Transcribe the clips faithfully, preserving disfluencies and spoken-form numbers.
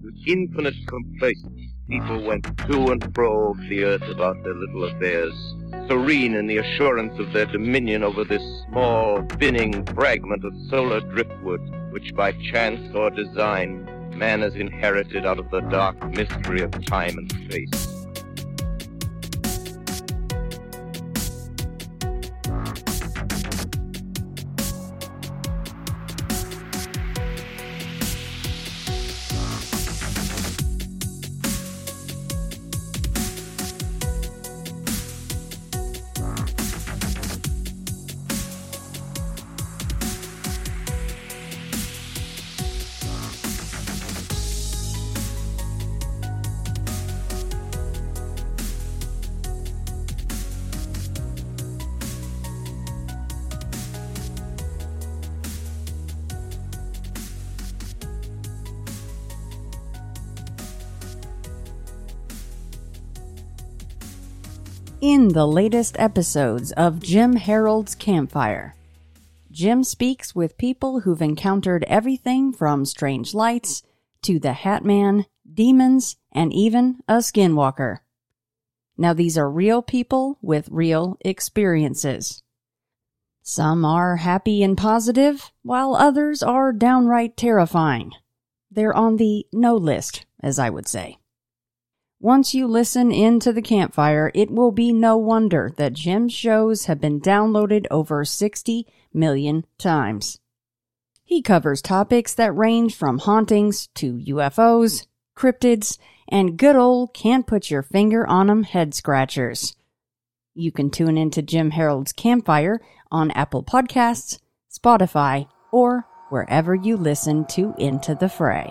with infinite complacence, people went to and fro over the earth about their little affairs, serene in the assurance of their dominion over this small, spinning fragment of solar driftwood, which by chance or design man has inherited out of the dark mystery of time and space. In the latest episodes of Jim Harold's Campfire, Jim speaks with people who've encountered everything from strange lights to the Hat Man, demons, and even a skinwalker. Now these are real people with real experiences. Some are happy and positive, while others are downright terrifying. They're on the no list, as I would say. Once you listen into the campfire, it will be no wonder that Jim's shows have been downloaded over sixty million times. He covers topics that range from hauntings to U F Os, cryptids, and good old can't put your finger on 'em head scratchers. You can tune into Jim Harold's Campfire on Apple Podcasts, Spotify, or wherever you listen to Into the Fray.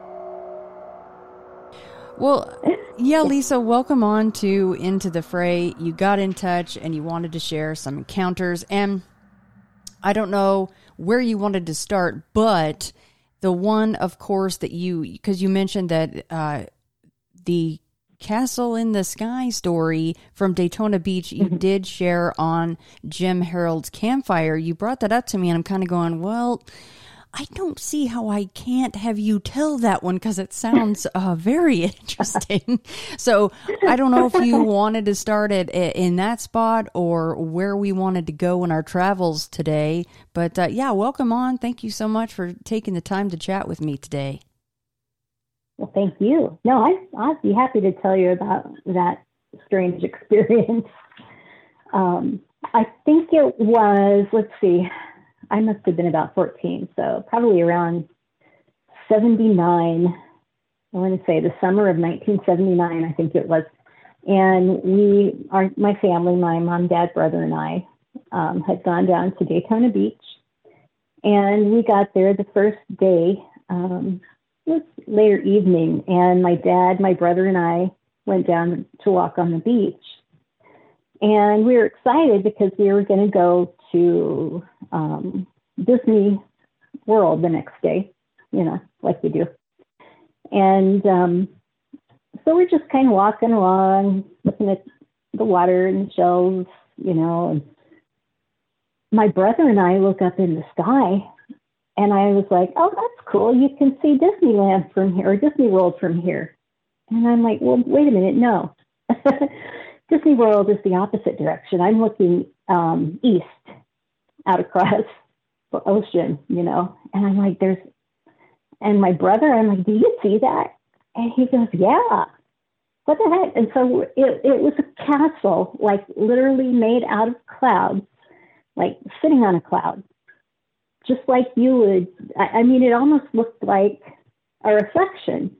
Well, yeah, Lisa, welcome on to Into the Fray. You got in touch and you wanted to share some encounters, and I don't know where you wanted to start, but the one, of course, that you, because you mentioned that uh, the Castle in the Sky story from Daytona Beach, you mm-hmm. did share on Jim Harold's Campfire. You brought that up to me, and I'm kind of going, well, I don't see how I can't have you tell that one because it sounds uh, very interesting. So I don't know if you wanted to start it in that spot or where we wanted to go in our travels today. But uh, yeah, welcome on. Thank you so much for taking the time to chat with me today. Well, thank you. No, I, I'd be happy to tell you about that strange experience. Um, I think it was, let's see, I must have been about fourteen, so probably around seventy-nine. I want to say the summer of nineteen seventy-nine, I think it was. And we, our, my family, my mom, dad, brother, and I um, had gone down to Daytona Beach. And we got there the first day. Um, it was later evening, and my dad, my brother, and I went down to walk on the beach. And we were excited because we were going to go to um, Disney World the next day, you know, like we do. And um, so we're just kind of walking along, looking at the water and the shells, you know. And my brother and I look up in the sky, and I was like, oh, that's cool. You can see Disneyland from here, or Disney World from here. And I'm like, well, wait a minute, no. Disney World is the opposite direction. I'm looking um, east out across the ocean, you know, and I'm like, there's, and my brother, I'm like, do you see that? And he goes, yeah. What the heck? And so it, it was a castle, like literally made out of clouds, like sitting on a cloud, just like you would. I, I mean, it almost looked like a reflection.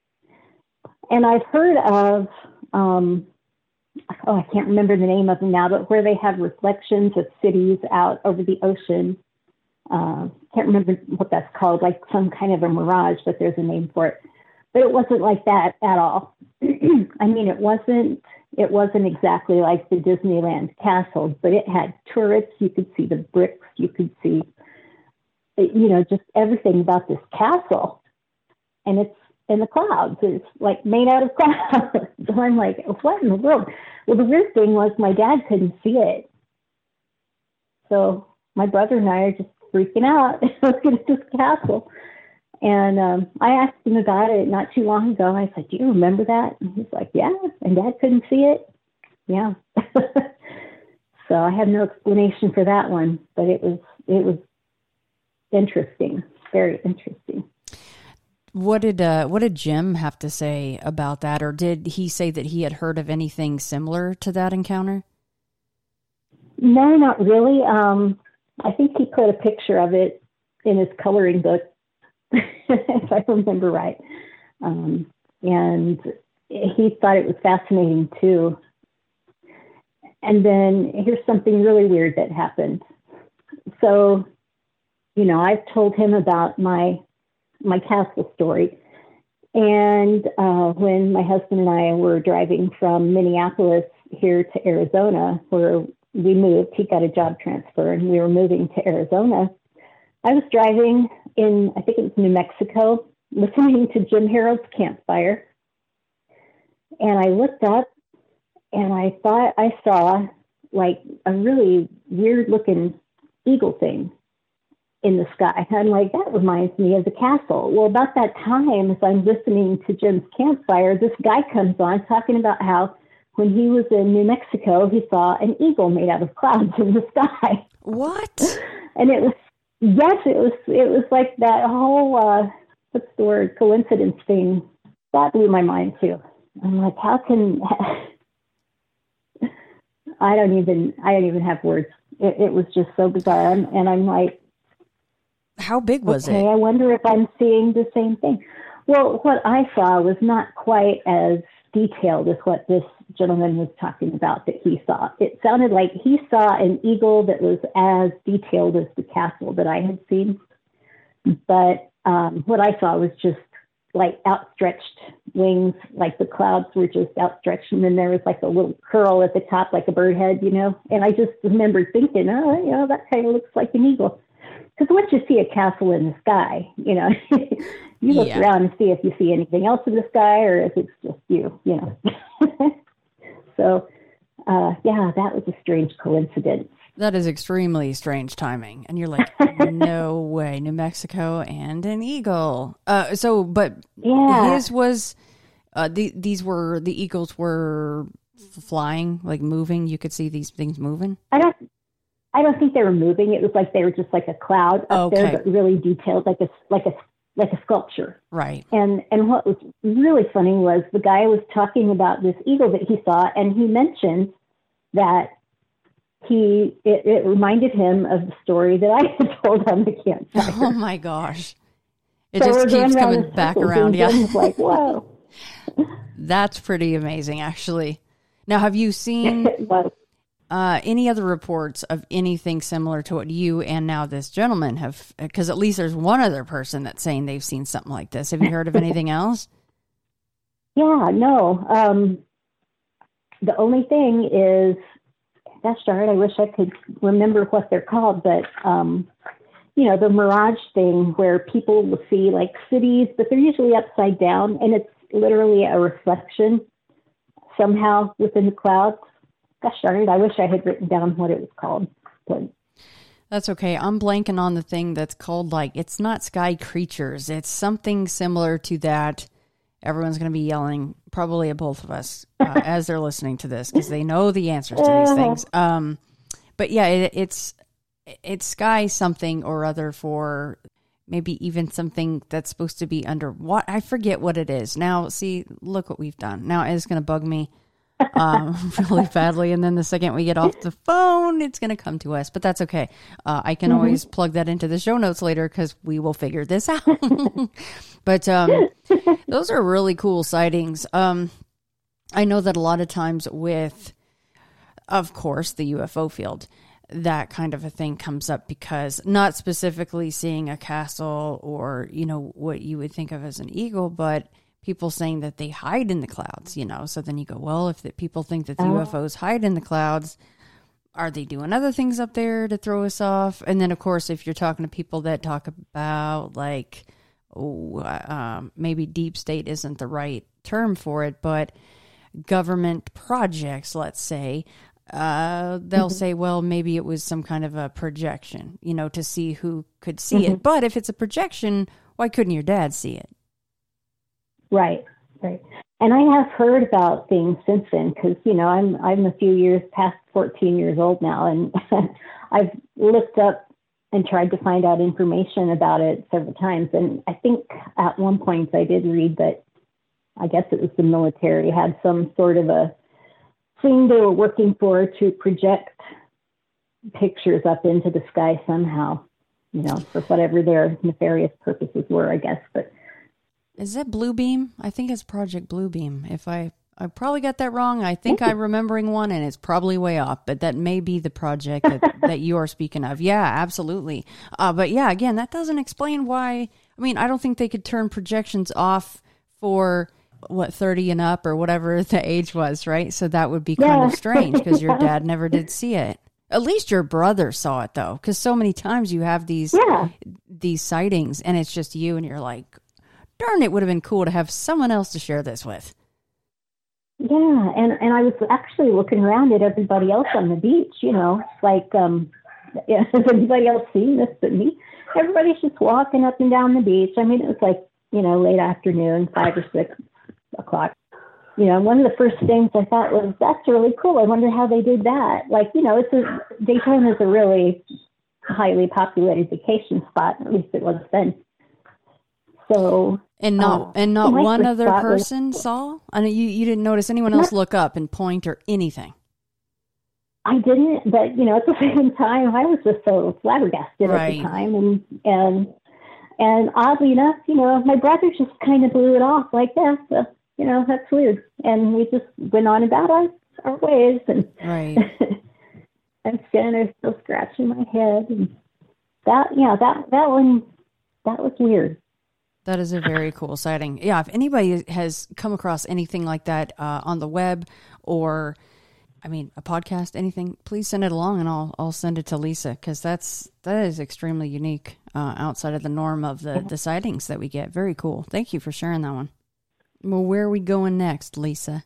And I've heard of, um, oh, I can't remember the name of them now, but where they have reflections of cities out over the ocean. Uh, can't remember what that's called, like some kind of a mirage, but there's a name for it. But it wasn't like that at all. I mean, it wasn't, it wasn't exactly like the Disneyland castle, but it had turrets. You could see the bricks. You could see, you know, just everything about this castle. And it's in the clouds. It's like made out of clouds. So I'm like, what in the world? Well, the weird thing was my dad couldn't see it. So my brother and I are just freaking out looking at this castle. And um, I asked him about it not too long ago. I said, do you remember that? And he's like, yeah. And Dad couldn't see it. Yeah. So I have no explanation for that one, but it was, it was interesting. Very interesting. What did uh, what did Jim have to say about that? Or did he say that he had heard of anything similar to that encounter? No, not really. Um, I think he put a picture of it in his coloring book, if I remember right. Um, and he thought it was fascinating too. And then here's something really weird that happened. So, you know, I've told him about my my castle story. And uh, when my husband and I were driving from Minneapolis here to Arizona, where we moved, he got a job transfer and we were moving to Arizona. I was driving in, I think it was New Mexico, listening to Jim Harold's Campfire. And I looked up and I thought I saw like a really weird looking eagle thing in the sky. I'm like, that reminds me of the castle. Well, about that time, as I'm listening to Jim's Campfire, this guy comes on talking about how when he was in New Mexico, he saw an eagle made out of clouds in the sky. What? And it was, yes, it was, it was like that whole, uh, what's the word, coincidence thing. That blew my mind too. I'm like, how can, I don't even, I don't even have words. It, it was just so bizarre. And, and I'm like, how big was okay, it? I wonder if I'm seeing the same thing. Well, what I saw was not quite as detailed as what this gentleman was talking about that he saw. It sounded like he saw an eagle that was as detailed as the castle that I had seen. But um, what I saw was just like outstretched wings, like the clouds were just outstretched. And then there was like a little curl at the top, like a bird head, you know. And I just remembered thinking, oh, you know, that kind of looks like an eagle. Because once you see a castle in the sky, you know, you look yeah. around and see if you see anything else in the sky or if it's just you, you know. So, uh, yeah, that was a strange coincidence. That is extremely strange timing. And you're like, no way, New Mexico and an eagle. Uh, so, but yeah. his was, uh, the, these were, the eagles were flying, like moving. You could see these things moving. I don't. I don't think they were moving. It was like they were just like a cloud up okay. there, but really detailed, like a like a like a sculpture. Right. And and what was really funny was the guy was talking about this eagle that he saw, and he mentioned that he it, it reminded him of the story that I had told on the campfire. Oh my gosh! It so just keeps coming back around. Yeah. It's like, whoa. That's pretty amazing, actually. Now, have you seen? Uh, any other reports of anything similar to what you and now this gentleman have? Because at least there's one other person that's saying they've seen something like this. Have you heard of anything else? Yeah, no. Um, the only thing is, gosh darn it, I wish I could remember what they're called, but, um, you know, the mirage thing where people will see like cities, but they're usually upside down, and it's literally a reflection somehow within the clouds. Gosh darn it, I wish I had written down what it was called. But that's okay. I'm blanking on the thing that's called, like, it's not sky creatures. It's something similar to that. Everyone's going to be yelling probably at both of us uh, as they're listening to this because they know the answers to these things. Um, but yeah, it, it's it's sky something or other for maybe even something that's supposed to be under what I forget what it is. Now, see, look what we've done. Now it's going to bug me. um, really badly, and then the second we get off the phone, it's going to come to us, but that's okay. Uh, I can mm-hmm. always plug that into the show notes later because we will figure this out. But um, those are really cool sightings. Um, I know that a lot of times with, of course, the U F O field, that kind of a thing comes up because not specifically seeing a castle or, you know, what you would think of as an eagle, but people saying that they hide in the clouds, you know. So then you go, well, if the people think that the oh. U F Os hide in the clouds, are they doing other things up there to throw us off? And then, of course, if you're talking to people that talk about, like, oh, um, maybe deep state isn't the right term for it, but government projects, let's say, uh, they'll mm-hmm. say, well, maybe it was some kind of a projection, you know, to see who could see mm-hmm. it. But if it's a projection, why couldn't your dad see it? Right, right. And I have heard about things since then because, you know, I'm I'm a few years past fourteen years old now, and I've looked up and tried to find out information about it several times. And I think at one point I did read that, I guess it was the military, had some sort of a thing they were working for to project pictures up into the sky somehow, you know, for whatever their nefarious purposes were, I guess. But is that Bluebeam? I think it's Project Bluebeam. If I, I probably got that wrong. I think I'm remembering one, and it's probably way off, but that may be the project that, that you are speaking of. Yeah, absolutely. Uh, but yeah, again, that doesn't explain why. I mean, I don't think they could turn projections off for, what, thirty and up or whatever the age was, right? So that would be kind yeah. of strange because your dad never did see it. At least your brother saw it, though, because so many times you have these yeah. these sightings, and it's just you, and you're like, darn, it would have been cool to have someone else to share this with. Yeah, and, and I was actually looking around at everybody else on the beach, you know, like, um, yeah, has anybody else seen this but me? Everybody's just walking up and down the beach. I mean, it was like, you know, late afternoon, five or six o'clock. You know, one of the first things I thought was, that's really cool. I wonder how they did that. Like, you know, it's a, Daytona is a really highly populated vacation spot, at least it was then. So, and not uh, and not one other was, person saw? I mean, you, you didn't notice anyone else not, look up and point or anything? I didn't, but, you know, at the same time, I was just so flabbergasted right. at the time. And, and, and oddly enough, you know, my brother just kind of blew it off like, yeah, so, you know, that's weird. And we just went on about our, our ways. And right. I'm standing there still scratching my head. And that, yeah, that, that one, that was weird. That is a very cool sighting. Yeah, if anybody has come across anything like that uh, on the web or, I mean, a podcast, anything, please send it along and I'll I'll send it to Lisa because that's that is extremely unique uh, outside of the norm of the, the sightings that we get. Very cool. Thank you for sharing that one. Well, where are we going next, Lisa?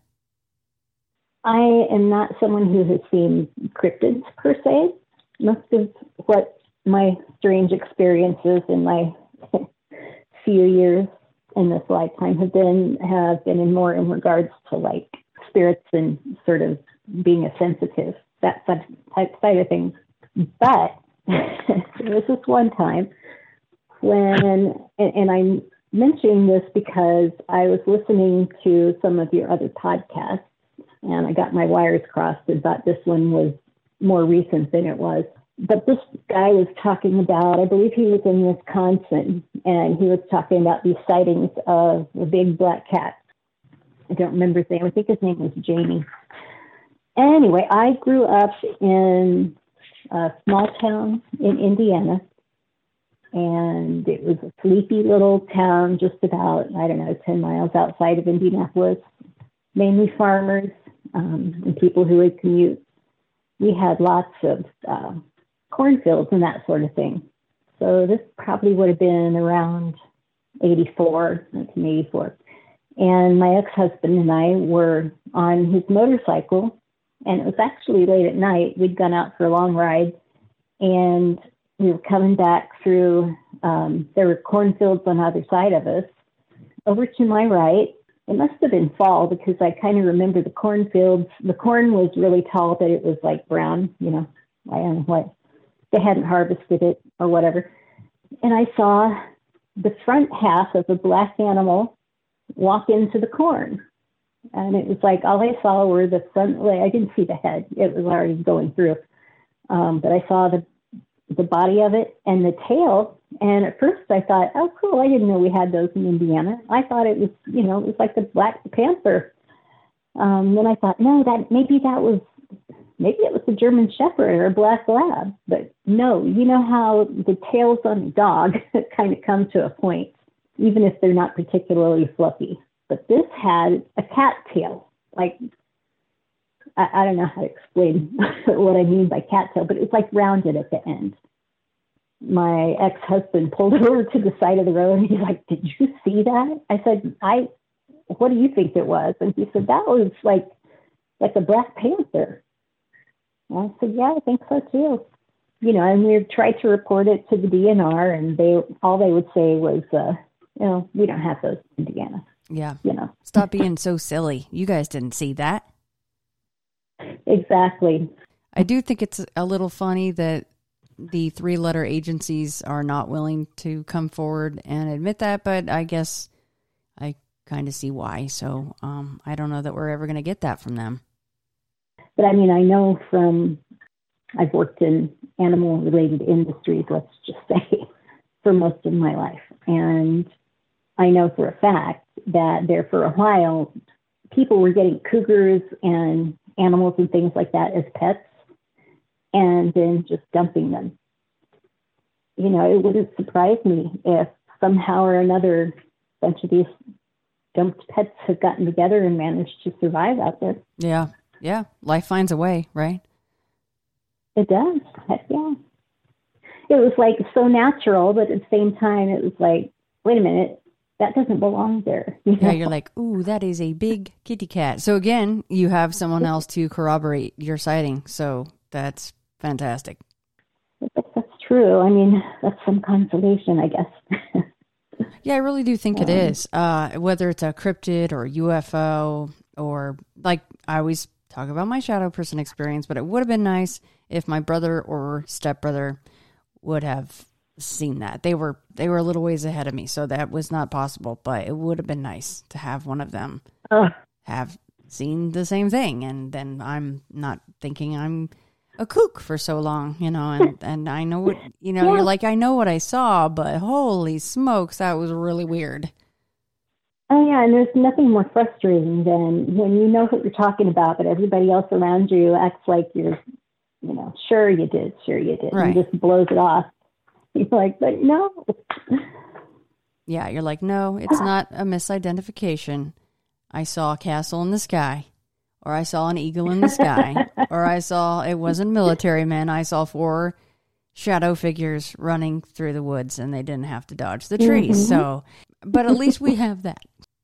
I am not someone who has seen cryptids per se. Most of what my strange experiences in my few years in this lifetime have been have been in more in regards to like spirits and sort of being a sensitive, that type side of things. But there was this one time when, and, and I'm mentioning this because I was listening to some of your other podcasts and I got my wires crossed and thought this one was more recent than it was. But this guy was talking about, I believe he was in Wisconsin, and he was talking about these sightings of a big black cat. I don't remember his name. I think his name was Jamie. Anyway, I grew up in a small town in Indiana, and it was a sleepy little town just about, I don't know, ten miles outside of Indianapolis, mainly farmers um, and people who would commute. We had lots of uh, cornfields and that sort of thing. So this probably would have been around eighty-four, nineteen eighty-four. And my ex-husband and I were on his motorcycle, and it was actually late at night. We'd gone out for a long ride, and we were coming back through, um, there were cornfields on either side of us. Over to my right, it must have been fall because I kind of remember the cornfields. The corn was really tall, but it was like brown, you know, I don't know what. They hadn't harvested it or whatever. And I saw the front half of a black animal walk into the corn. And it was like, all I saw were the front leg. I didn't see the head. It was already going through. Um, but I saw the the body of it and the tail. And at first I thought, oh, cool. I didn't know we had those in Indiana. I thought it was, you know, it was like the Black Panther. Um, then I thought, no, that maybe that was, maybe it was a German Shepherd or a Black Lab. But no, you know how the tails on a dog kind of come to a point, even if they're not particularly fluffy. But this had a cat tail. Like, I, I don't know how to explain what I mean by cat tail, but it was like rounded at the end. My ex-husband pulled over to the side of the road and he's like, did you see that? I said, I, what do you think it was? And he said, that was like, like a Black Panther. And I said, yeah, I think so too. you know, and we tried to report it to the D N R, and they all they would say was, uh, you know, we don't have those in Indiana. Yeah. You know, stop being so silly. You guys didn't see that. Exactly. I do think it's a little funny that the three-letter agencies are not willing to come forward and admit that, but I guess I kind of see why. So um, I don't know that we're ever going to get that from them. But I mean, I know from, I've worked in animal-related industries, let's just say, for most of my life. And I know for a fact that there for a while, people were getting cougars and animals and things like that as pets, and then just dumping them. You know, it wouldn't surprise me if somehow or another a bunch of these dumped pets have gotten together and managed to survive out there. Yeah, yeah. Life finds a way, right? It does. Heck yeah. It was like so natural, but at the same time, it was like, wait a minute, that doesn't belong there. You know? Yeah, you're like, ooh, that is a big kitty cat. So again, you have someone else to corroborate your sighting. So that's fantastic. That's true. I mean, that's some consolation, I guess. Yeah, I really do think it is. Uh, whether it's a cryptid or U F O, or like I always talk about my shadow person experience, but it would have been nice if my brother or stepbrother would have seen that. They were they were a little ways ahead of me, so that was not possible, but it would have been nice to have one of them uh. have seen the same thing, and then I'm not thinking I'm a kook for so long, you know, and, and I know what, you know, yeah. You're like, I know what I saw, but holy smokes, that was really weird. Oh yeah, and there's nothing more frustrating than when you know what you're talking about, but everybody else around you acts like you're, you know, sure you did, sure you did, right. And just blows it off. You're like, but no. Yeah, you're like, no, it's not a misidentification. I saw a castle in the sky, or I saw an eagle in the sky, or I saw, it wasn't military men, I saw four shadow figures running through the woods, and they didn't have to dodge the trees. Mm-hmm. So, but at least we have that.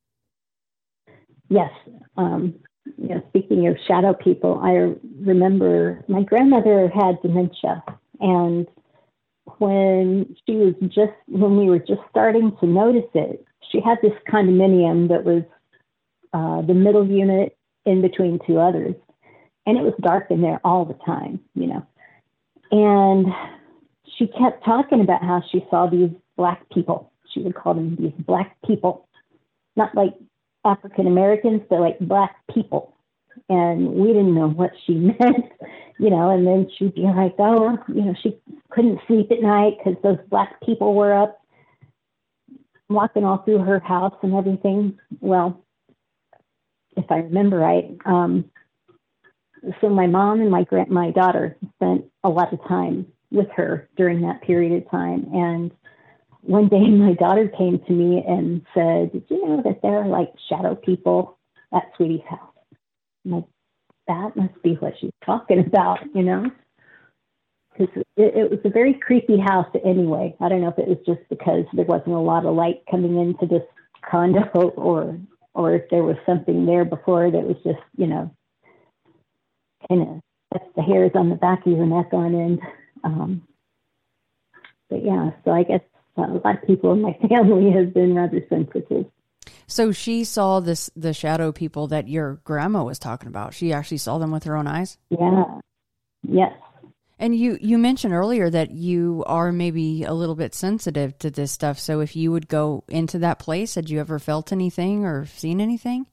Yes. Um, you know, speaking of shadow people, I remember my grandmother had dementia, and when she was just, when we were just starting to notice it, she had this condominium that was uh, the middle unit in between two others. And it was dark in there all the time, you know. And she kept talking about how she saw these black people. She would call them these black people, not like African Americans, but like black people. And we didn't know what she meant, you know, and then she'd be like, oh, you know, she couldn't sleep at night because those black people were up walking all through her house and everything. Well, if I remember right, um, so my mom and my grand- my daughter spent a lot of time with her during that period of time. And one day my daughter came to me and said, did you know that there are like shadow people at Sweetie's house? I'm like, that must be what she's talking about, you know? Because it, it was a very creepy house anyway. I don't know if it was just because there wasn't a lot of light coming into this condo, or or if there was something there before that was just, you know, kind of that's the hairs on the back of your neck on end. Um, but yeah, so I guess a lot of people in my family have been rather sensitive. So she saw this, the shadow people that your grandma was talking about. She actually saw them with her own eyes? Yeah. Yes. And you, you mentioned earlier that you are maybe a little bit sensitive to this stuff. So if you would go into that place, had you ever felt anything or seen anything?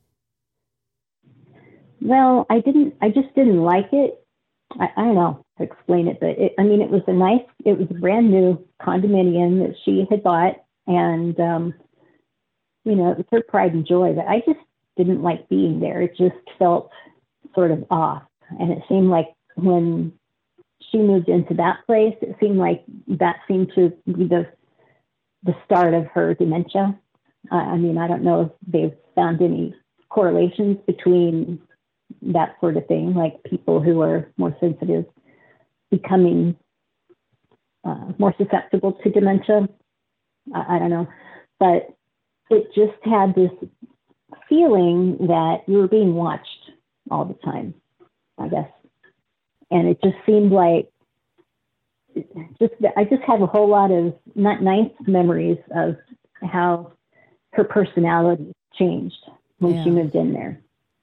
Well, I didn't, I just didn't like it. I, I don't know how to explain it, but it, I mean, it was a nice, it was a brand new condominium that she had bought, and, um, you know, it was her pride and joy, but I just didn't like being there. It just felt sort of off. And it seemed like when she moved into that place, it seemed like that seemed to be the the start of her dementia. Uh, I mean, I don't know if they've found any correlations between that sort of thing, like people who are more sensitive becoming uh, more susceptible to dementia. I, I don't know. But it just had this feeling that you were being watched all the time, I guess. And it just seemed like just I just have a whole lot of not nice memories of how her personality changed when yeah. she moved in there.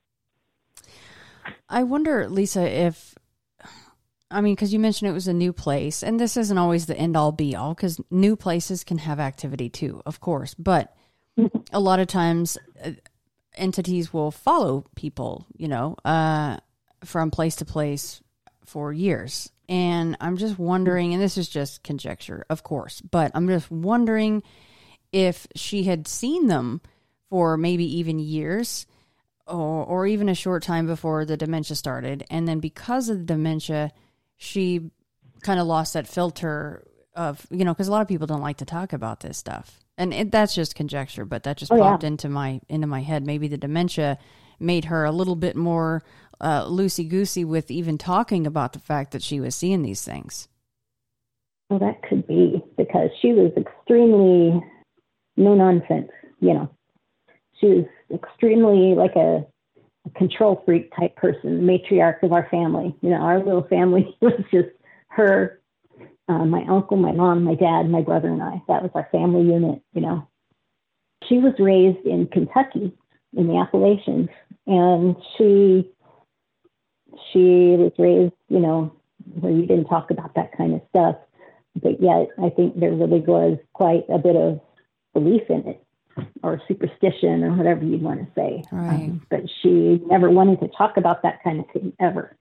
I wonder, Lisa, if, I mean, because you mentioned it was a new place, and this isn't always the end all be all, because new places can have activity too, of course. But a lot of times uh, entities will follow people, you know, uh, from place to place for years. And I'm just wondering, and this is just conjecture, of course, but I'm just wondering if she had seen them for maybe even years or, or even a short time before the dementia started. And then because of the dementia, she kind of lost that filter of, you know, because a lot of people don't like to talk about this stuff. And it, that's just conjecture, but that just oh, popped yeah. into my into my head. Maybe the dementia made her a little bit more uh, loosey-goosey with even talking about the fact that she was seeing these things. Well, that could be, because she was extremely no nonsense, you know. She was extremely like a, a control freak type person, matriarch of our family. You know, our little family was just her, uh, my uncle, my mom, my dad, my brother, and I. That was our family unit, you know. She was raised in Kentucky, in the Appalachians, and she she was raised, you know, where you didn't talk about that kind of stuff. But yet, I think there really was quite a bit of belief in it, or superstition, or whatever you want to say. Right. Um, but she never wanted to talk about that kind of thing ever.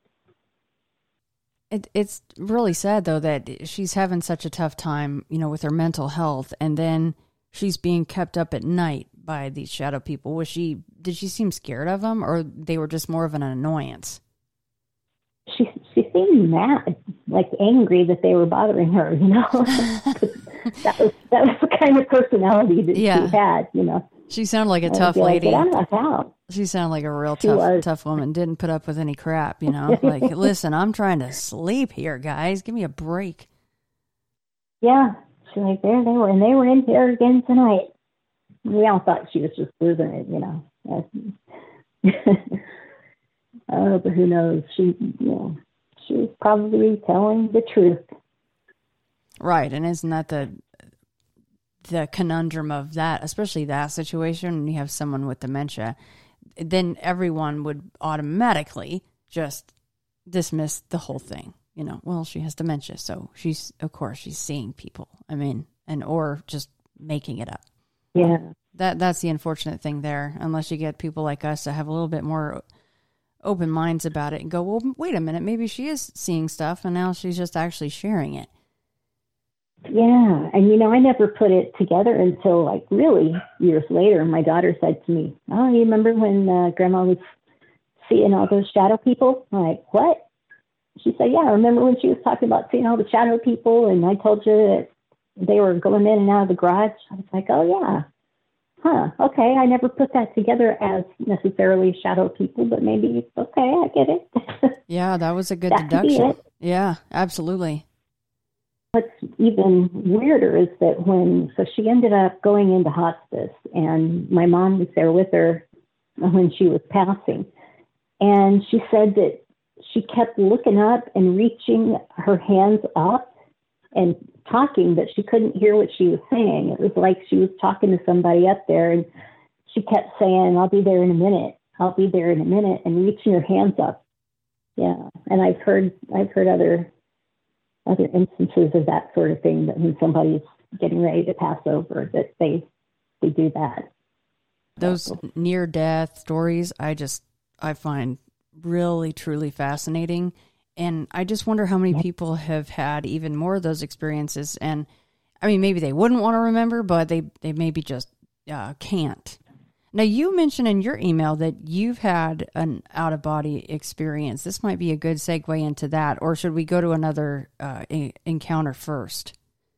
It, it's really sad, though, that she's having such a tough time, you know, with her mental health, and then she's being kept up at night by these shadow people. Was she? Did she seem scared of them, or they were just more of an annoyance? She she seemed mad, like angry that they were bothering her. You know, that was that was the kind of personality that yeah. she had. You know, she sounded like a tough lady. Like, get out of my house. She sounded like a real tough tough woman. Didn't put up with any crap. You know, like, listen, I'm trying to sleep here, guys. Give me a break. Yeah, she's like, there they were, and they were in here again tonight. We all thought she was just losing it, you know. Oh, but who knows? She, you know, she was probably telling the truth. Right, and isn't that the the conundrum of that, especially that situation, when you have someone with dementia, then everyone would automatically just dismiss the whole thing. You know, well, she has dementia, so she's, of course, she's seeing people. I mean, and or just making it up. Yeah. That that's the unfortunate thing there, unless you get people like us that have a little bit more open minds about it and go, well, wait a minute, maybe she is seeing stuff and now she's just actually sharing it. Yeah. And, you know, I never put it together until like really years later. My daughter said to me, oh, you remember when uh, Grandma was seeing all those shadow people? I'm like, what? She said, yeah, I remember when she was talking about seeing all the shadow people, and I told you that they were going in and out of the garage. I was like, oh, yeah. Huh, okay, I never put that together as necessarily shadow people, but maybe, okay, I get it. Yeah, that was a good deduction. Yeah, absolutely. What's even weirder is that when, so she ended up going into hospice, and my mom was there with her when she was passing. And she said that she kept looking up and reaching her hands up and talking, but she couldn't hear what she was saying. It was like she was talking to somebody up there, and she kept saying, I'll be there in a minute. I'll be there in a minute, and reaching her hands up. Yeah. And I've heard, I've heard other, other instances of that sort of thing, that when somebody's getting ready to pass over, that they, they do that. Those near death stories, I just, I find really, truly fascinating. And I just wonder how many people have had even more of those experiences. And I mean, maybe they wouldn't want to remember, but they, they maybe just uh, can't. Now, you mentioned in your email that you've had an out-of-body experience. This might be a good segue into that, or should we go to another uh, encounter first?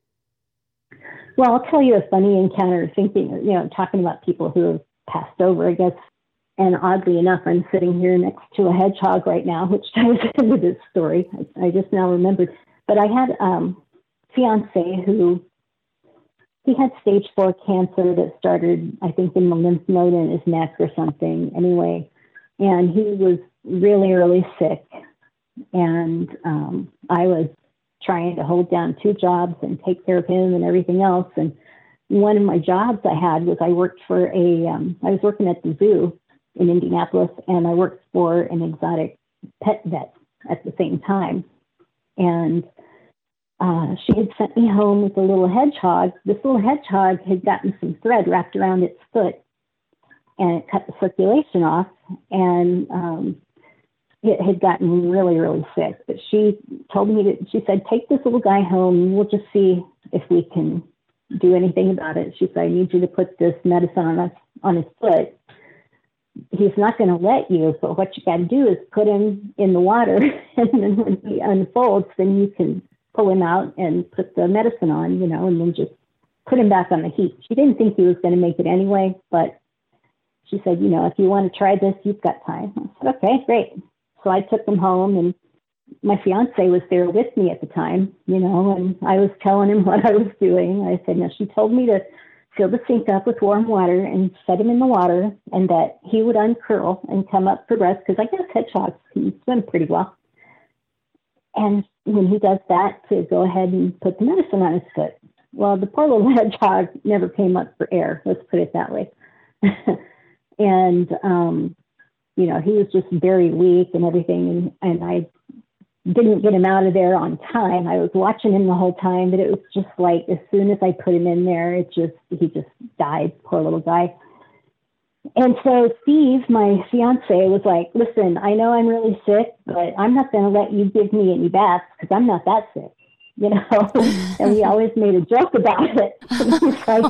Well, I'll tell you a funny encounter, thinking, you know, talking about people who have passed over, I guess. And oddly enough, I'm sitting here next to a hedgehog right now, which ties into this story. I, I just now remembered. But I had um, a fiance who, he had stage four cancer that started, I think, in the lymph node in his neck or something. Anyway, and he was really, really sick. And um, I was trying to hold down two jobs and take care of him and everything else. And one of my jobs I had was I worked for a, um, I was working at the zoo in Indianapolis, and I worked for an exotic pet vet at the same time. And uh, she had sent me home with a little hedgehog. This little hedgehog had gotten some thread wrapped around its foot, and it cut the circulation off. And um, it had gotten really, really sick. But she told me that, she said, take this little guy home and we'll just see if we can do anything about it. She said, I need you to put this medicine on, us, on his foot. He's not going to let you, but what you got to do is put him in the water. And then when he unfolds, then you can pull him out and put the medicine on, you know, and then just put him back on the heat. She didn't think he was going to make it anyway, but she said, you know, if you want to try this, you've got time. I said, okay, great. So I took him home, and my fiance was there with me at the time, you know, and I was telling him what I was doing. I said, no, she told me to fill the sink up with warm water and set him in the water, and that he would uncurl and come up for breath, because I guess hedgehogs can swim pretty well. And when he does that, to go ahead and put the medicine on his foot. Well, the poor little hedgehog never came up for air, let's put it that way. And, um, you know, he was just very weak and everything. And, and I didn't get him out of there on time. I was watching him the whole time, but it was just like, as soon as I put him in there, it just, he just died, poor little guy. And so Steve, my fiance, was like, listen, I know I'm really sick, but I'm not going to let you give me any baths because I'm not that sick, you know? And we always made a joke about it. He's like,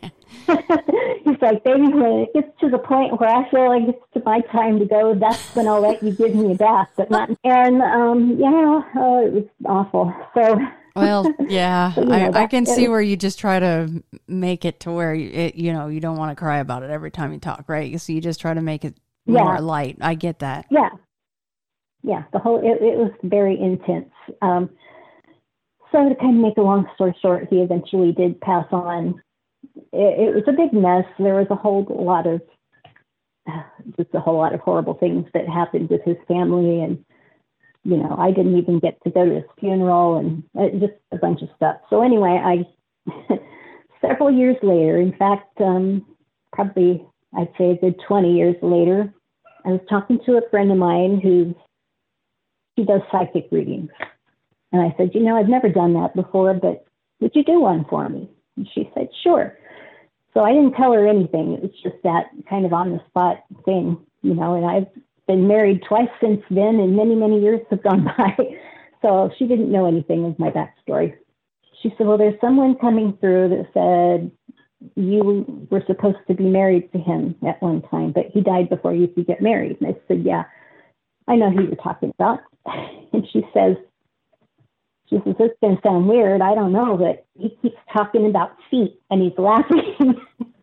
oh, he's like, baby, when it gets to the point where I feel like it's to my time to go, that's when I'll let you give me a bath, but not. And, um, you know, uh, it was awful. So, well, yeah, so, you know, I, that, I can see it, where you just try to make it to where you, it, you know, you don't want to cry about it every time you talk, right? So you just try to make it yeah. more light. I get that. Yeah. Yeah. The whole, it, it was very intense. Um, so to kind of make a long story short, he eventually did pass on. It, it was a big mess. There was a whole lot of, just a whole lot of horrible things that happened with his family. And, you know, I didn't even get to go to his funeral, and uh, just a bunch of stuff. So anyway, I, several years later, in fact, um, probably I'd say a good twenty years later, I was talking to a friend of mine who, she does psychic readings. And I said, you know, I've never done that before, but would you do one for me? And she said, sure. So I didn't tell her anything. It was just that kind of on the spot thing, you know, and I've been married twice since then, and many, many years have gone by. So she didn't know anything of my backstory. She said, well, there's someone coming through that said you were supposed to be married to him at one time, but he died before you could get married. And I said, yeah, I know who you're talking about. And she says, She says, this is going to sound weird. I don't know, but he keeps talking about feet, and he's laughing.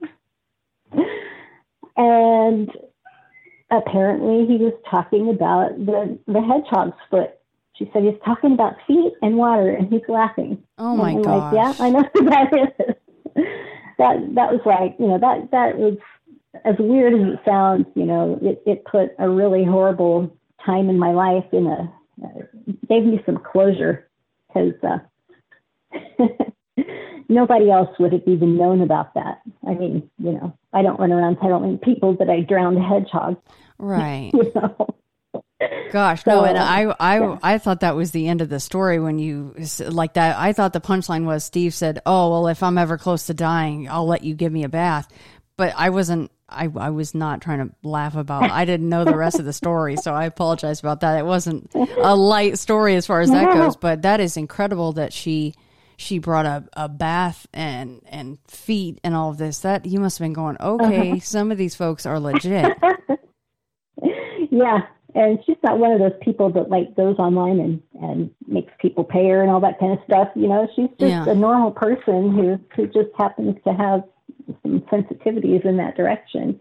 And apparently he was talking about the, the hedgehog's foot. She said, he's talking about feet and water, and he's laughing. Oh, my and I'm gosh. like, yeah, I know who that is. that, that was like, you know, that, that was, as weird as it sounds, you know, it, it put a really horrible time in my life in a, uh, gave me some closure. Because uh, nobody else would have even known about that. I mean, you know, I don't run around telling people that I drowned a hedgehog. Right. You know? Gosh, so, no, and I, I, yeah. I thought that was the end of the story when you like that. I thought the punchline was Steve said, "Oh, well, if I'm ever close to dying, I'll let you give me a bath." But I wasn't. I, I was not trying to laugh about. I didn't know the rest of the story, so I apologize about that. It wasn't a light story as far as that goes, but that is incredible that she she brought a, a bath and and feet and all of this. That you must have been going, okay, uh-huh. Some of these folks are legit. Yeah, and she's not one of those people that like goes online and, and makes people pay her and all that kind of stuff. You know, she's just yeah. a normal person who who just happens to have some sensitivities in that direction.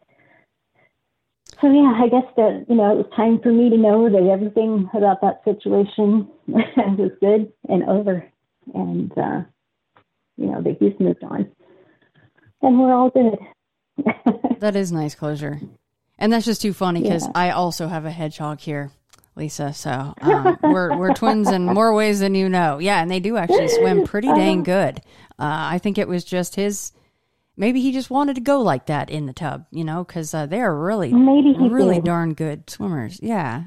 So yeah, I guess that, you know, it was time for me to know that everything about that situation was good and over, and uh, you know, that he's moved on, and we're all good. That is nice closure, and that's just too funny because yeah. I also have a hedgehog here. Lisa. So um, we're we're twins in more ways than you know. Yeah, and they do actually swim pretty dang good. Uh, I think it was just his. Maybe he just wanted to go like that in the tub, you know, because uh, they are really, Maybe he really did. darn good swimmers. Yeah.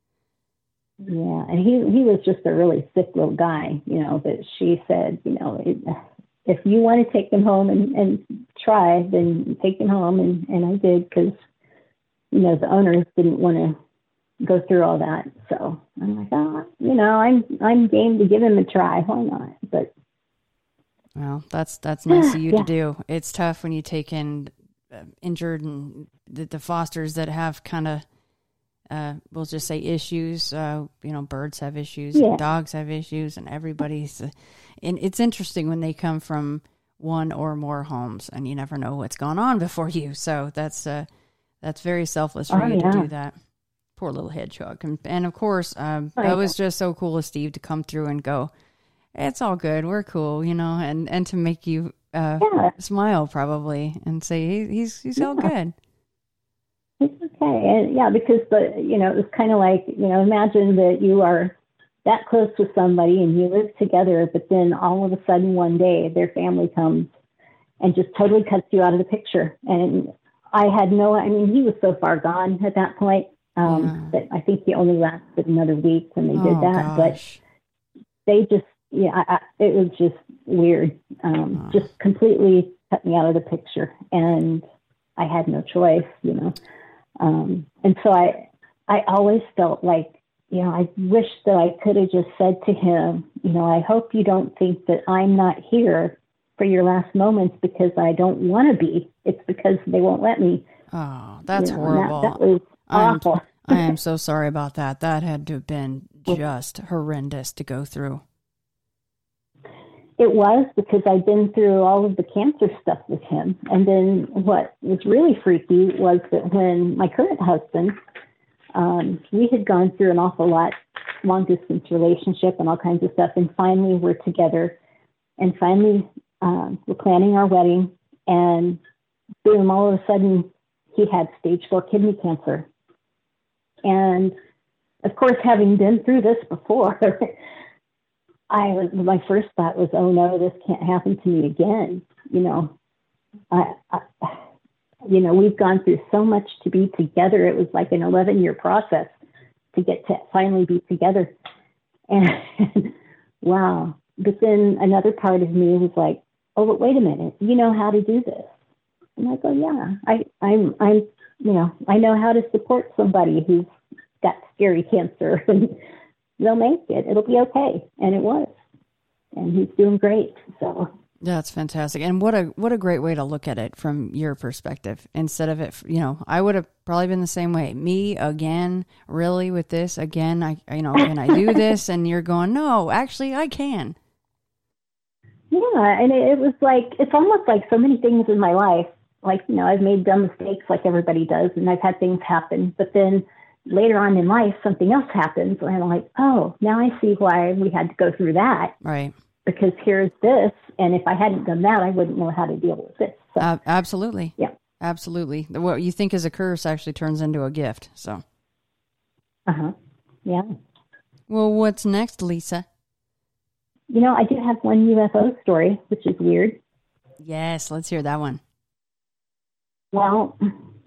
Yeah, and he he was just a really sick little guy, you know. But she said, you know, it, if you want to take them home and, and try, then take them home, and, and I did because, you know, the owners didn't want to go through all that. So I'm like, oh, you know, I'm I'm game to give him a try. Why not? But well, that's that's nice of you yeah. to do. It's tough when you take in uh, injured and the, the fosters that have kind of, uh, we'll just say issues. Uh, you know, birds have issues, Yeah. and dogs have issues, and everybody's. Uh, and it's interesting when they come from one or more homes, and you never know what's going on before you. So that's uh, that's very selfless for Oh, you yeah. to do that. Poor little hedgehog. And, and of course, um, Oh, that yeah. was just so cool of Steve to come through and go, it's all good. We're cool, you know, and, and to make you uh, Yeah. smile probably and say he, he's he's all Yeah. good. It's okay. And yeah, because the, you know, it was kind of like, you know, imagine that you are that close with somebody and you live together, but then all of a sudden one day their family comes and just totally cuts you out of the picture. And I had no, I mean, he was so far gone at that point um, Yeah. that I think he only lasted another week when they did Oh, that. gosh. But they just, yeah, I, I, it was just weird. Um, Oh. Just completely cut me out of the picture. And I had no choice, you know. Um, and so I, I always felt like, you know, I wish that I could have just said to him, you know, I hope you don't think that I'm not here for your last moments because I don't want to be. It's because they won't let me. Oh, that's You know, horrible. That, that was I'm, awful. I am so sorry about that. That had to have been just horrendous to go through. It was because I'd been through all of the cancer stuff with him. And then what was really freaky was that when my current husband, um, we had gone through an awful lot, long distance relationship and all kinds of stuff. And finally we're together and finally um, we're planning our wedding. And boom, all of a sudden he had stage four kidney cancer. And of course, having been through this before, I was, my first thought was, oh no, this can't happen to me again. You know, I, I, you know, we've gone through so much to be together. It was like an eleven year process to get to finally be together. And wow. But then another part of me was like, oh, but wait a minute, you know how to do this. And I go, yeah, I, I'm, I'm, you know, I know how to support somebody who's got scary cancer and they'll make it. It'll be okay. And it was. And he's doing great. So That's fantastic. And what a what a great way to look at it from your perspective. Instead of it, you know, I would have probably been the same way. Me again, really with this again, I you know, can I do this? And you're going, no, actually I can. yeah, and it, it was like, it's almost like so many things in my life. Like, you know, I've made dumb mistakes like everybody does, and I've had things happen. But then later on in life, something else happens, and I'm like, oh, now I see why we had to go through that. Right. Because here's this, and if I hadn't done that, I wouldn't know how to deal with this. So, Uh, absolutely. yeah. Absolutely. What you think is a curse actually turns into a gift. So, Uh-huh. Yeah. well, what's next, Lisa? You know, I do have one U F O story, which is weird. Yes, let's hear that one. Well,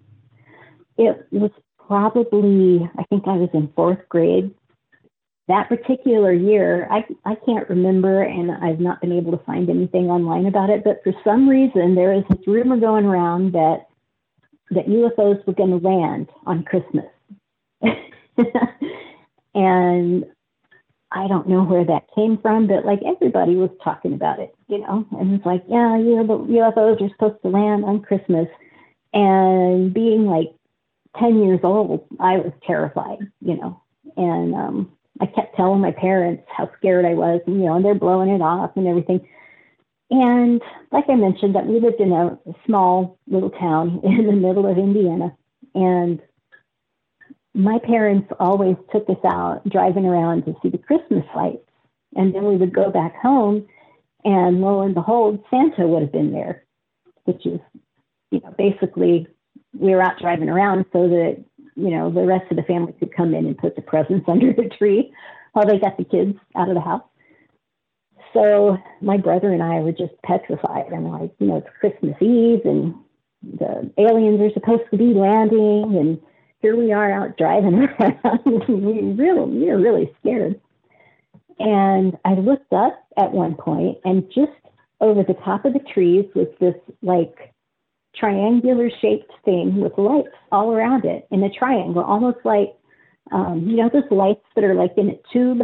it was probably, I think I was in fourth grade. That particular year, I, I can't remember, and I've not been able to find anything online about it, but for some reason, there is this rumor going around that that U F Os were going to land on Christmas. And I don't know where that came from, but like everybody was talking about it, you know, and it's like, yeah, you know, the U F Os are supposed to land on Christmas. And being like ten years old, I was terrified, you know, and um, I kept telling my parents how scared I was, and, you know, and they're blowing it off and everything. And like I mentioned, that we lived in a small little town in the middle of Indiana. And my parents always took us out driving around to see the Christmas lights. And then we would go back home, and lo and behold, Santa would have been there, which is, you know, basically we were out driving around so that you know, the rest of the family could come in and put the presents under the tree while they got the kids out of the house. So my brother and I were just petrified. I'm like, you know, it's Christmas Eve and the aliens are supposed to be landing, and here we are out driving around. we really, we were really scared. And I looked up at one point, and just over the top of the trees was this like triangular shaped thing with lights all around it in a triangle, almost like, um, you know, those lights that are like in a tube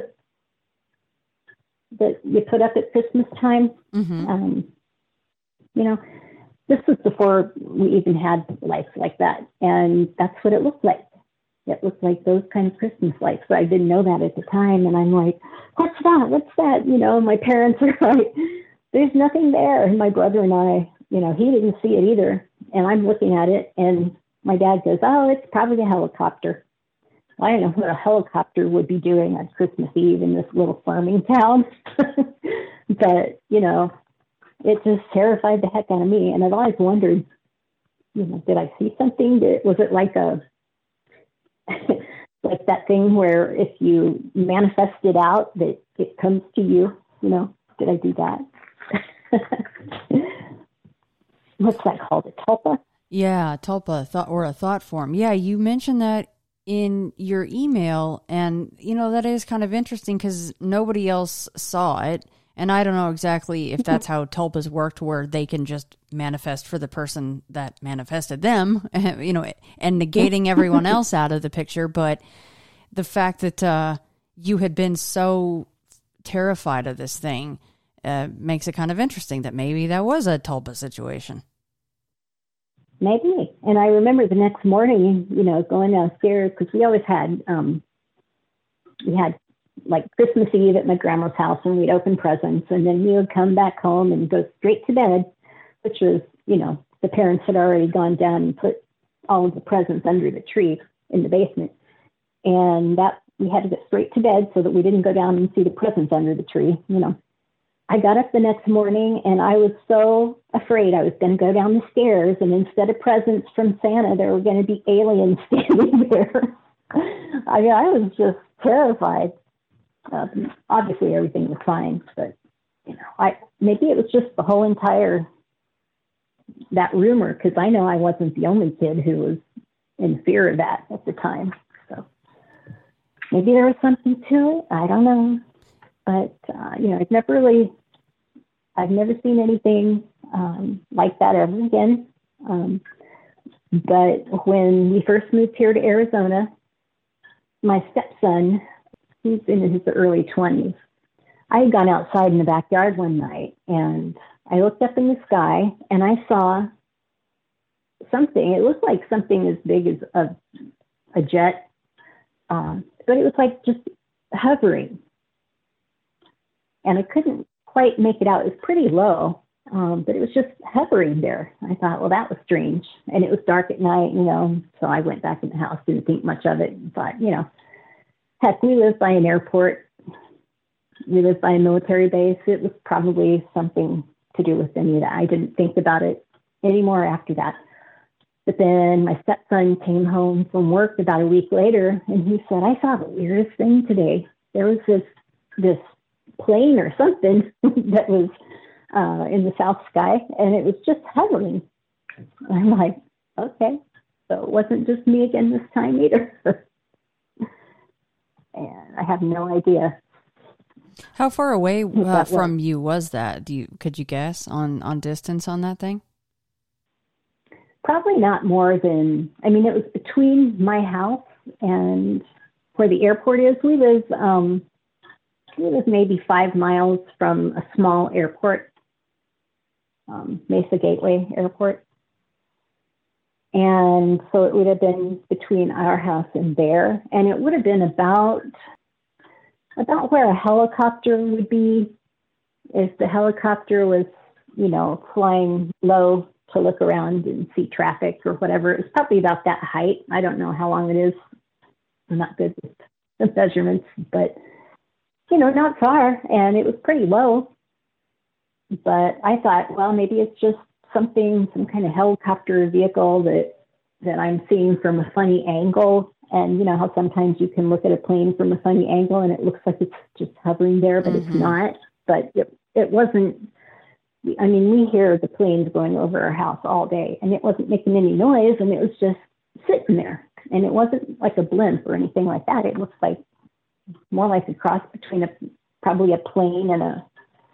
that you put up at Christmas time. Mm-hmm. Um, you know, this was before we even had lights like that. And that's what it looked like. It looked like those kind of Christmas lights. But I didn't know that at the time. And I'm like, what's that? What's that? You know, my parents are like, there's nothing there. And my brother and I, you know, he didn't see it either. And I'm looking at it. And my dad goes, oh, it's probably a helicopter. I don't know what a helicopter would be doing on Christmas Eve in this little farming town. But, you know, it just terrified the heck out of me. And I've always wondered, you know, did I see something? Did, was it like a, like that thing where if you manifest it out, that it comes to you? You know, did I do that? What's that called? A tulpa? Yeah, tulpa, thought, or a thought form. Yeah, you mentioned that in your email, and you know that is kind of interesting because nobody else saw it, and I don't know exactly if that's how tulpas worked, where they can just manifest for the person that manifested them, you know, and negating everyone else out of the picture. But the fact that uh, you had been so terrified of this thing uh, makes it kind of interesting that maybe that was a tulpa situation. Maybe. And I remember the next morning, you know, going downstairs, because we always had, um, we had like Christmas Eve at my grandma's house, and we'd open presents, and then we would come back home and go straight to bed, which was, you know, the parents had already gone down and put all of the presents under the tree in the basement. And that we had to get straight to bed so that we didn't go down and see the presents under the tree, you know. I got up the next morning and I was so afraid I was going to go down the stairs, and instead of presents from Santa, there were going to be aliens standing there. I mean, I was just terrified. Um, obviously, everything was fine, but you know, I maybe it was just the whole entire that rumor, because I know I wasn't the only kid who was in fear of that at the time. So maybe there was something to it. I don't know. But, uh, you know, I've never really, I've never seen anything um, like that ever again. Um, but when we first moved here to Arizona, my stepson, he's in his early twenties, I had gone outside in the backyard one night, and I looked up in the sky, and I saw something. It looked like something as big as a, a jet, um, but it was like just hovering. And I couldn't quite make it out. It was pretty low, um, but it was just hovering there. I thought, well, that was strange. And it was dark at night, you know, so I went back in the house, didn't think much of it, and thought, you know, heck, we live by an airport. We live by a military base. It was probably something to do with any of that. I didn't think about it anymore after that. But then my stepson came home from work about a week later, and he said, I saw the weirdest thing today. There was this, this, plane or something that was uh, in the south sky, and it was just hovering. I'm like, okay, so it wasn't just me again this time either. And I have no idea. How far away uh, from you was that? Do you could you guess on on distance on that thing? Probably not more than, I mean, it was between my house and where the airport is. We live um It was maybe five miles from a small airport, um, Mesa Gateway Airport. And so it would have been between our house and there. And it would have been about, about where a helicopter would be if the helicopter was, you know, flying low to look around and see traffic or whatever. It was probably about that height. I don't know how long it is. I'm not good with the measurements, but you know, not far, and it was pretty low. But I thought, well, maybe it's just something, some kind of helicopter vehicle that that I'm seeing from a funny angle. And you know how sometimes you can look at a plane from a funny angle and it looks like it's just hovering there, but mm-hmm. it's not. But it, it wasn't, I mean, we hear the planes going over our house all day, and it wasn't making any noise, and it was just sitting there. And it wasn't like a blimp or anything like that. It looks like more like a cross between a probably a plane and a,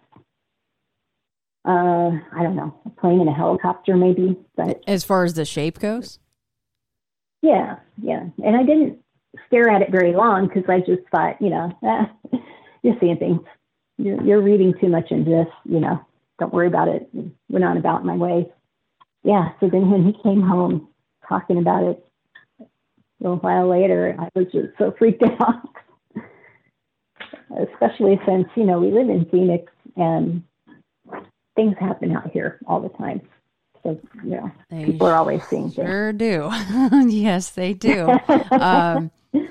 uh, I don't know, a plane and a helicopter maybe. But as far as the shape goes? Yeah, yeah. And I didn't stare at it very long because I just thought, you know, ah, you're seeing things. You're, you're reading too much into this, you know. Don't worry about it. Went on about my way. Yeah, so then when he came home talking about it a little while later, I was just so freaked out. Especially since, you know, we live in Phoenix and things happen out here all the time. So, you know, they people are always seeing things. Sure do. Yes, they do. um,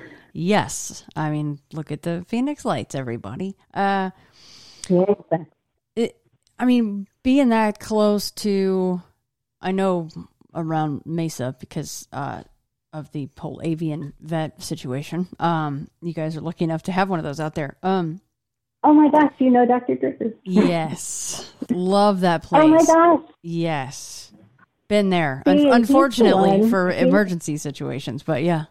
yes. I mean, look at the Phoenix lights, everybody. Uh, yeah. It, I mean, being that close to, I know around Mesa because uh, of the whole avian vet situation. Um, you guys are lucky enough to have one of those out there. Um, oh my gosh, you know Doctor Griffith. Yes. Love that place. Oh my gosh. Yes. Been there. See, Un- unfortunately the for he's, emergency situations, but yeah.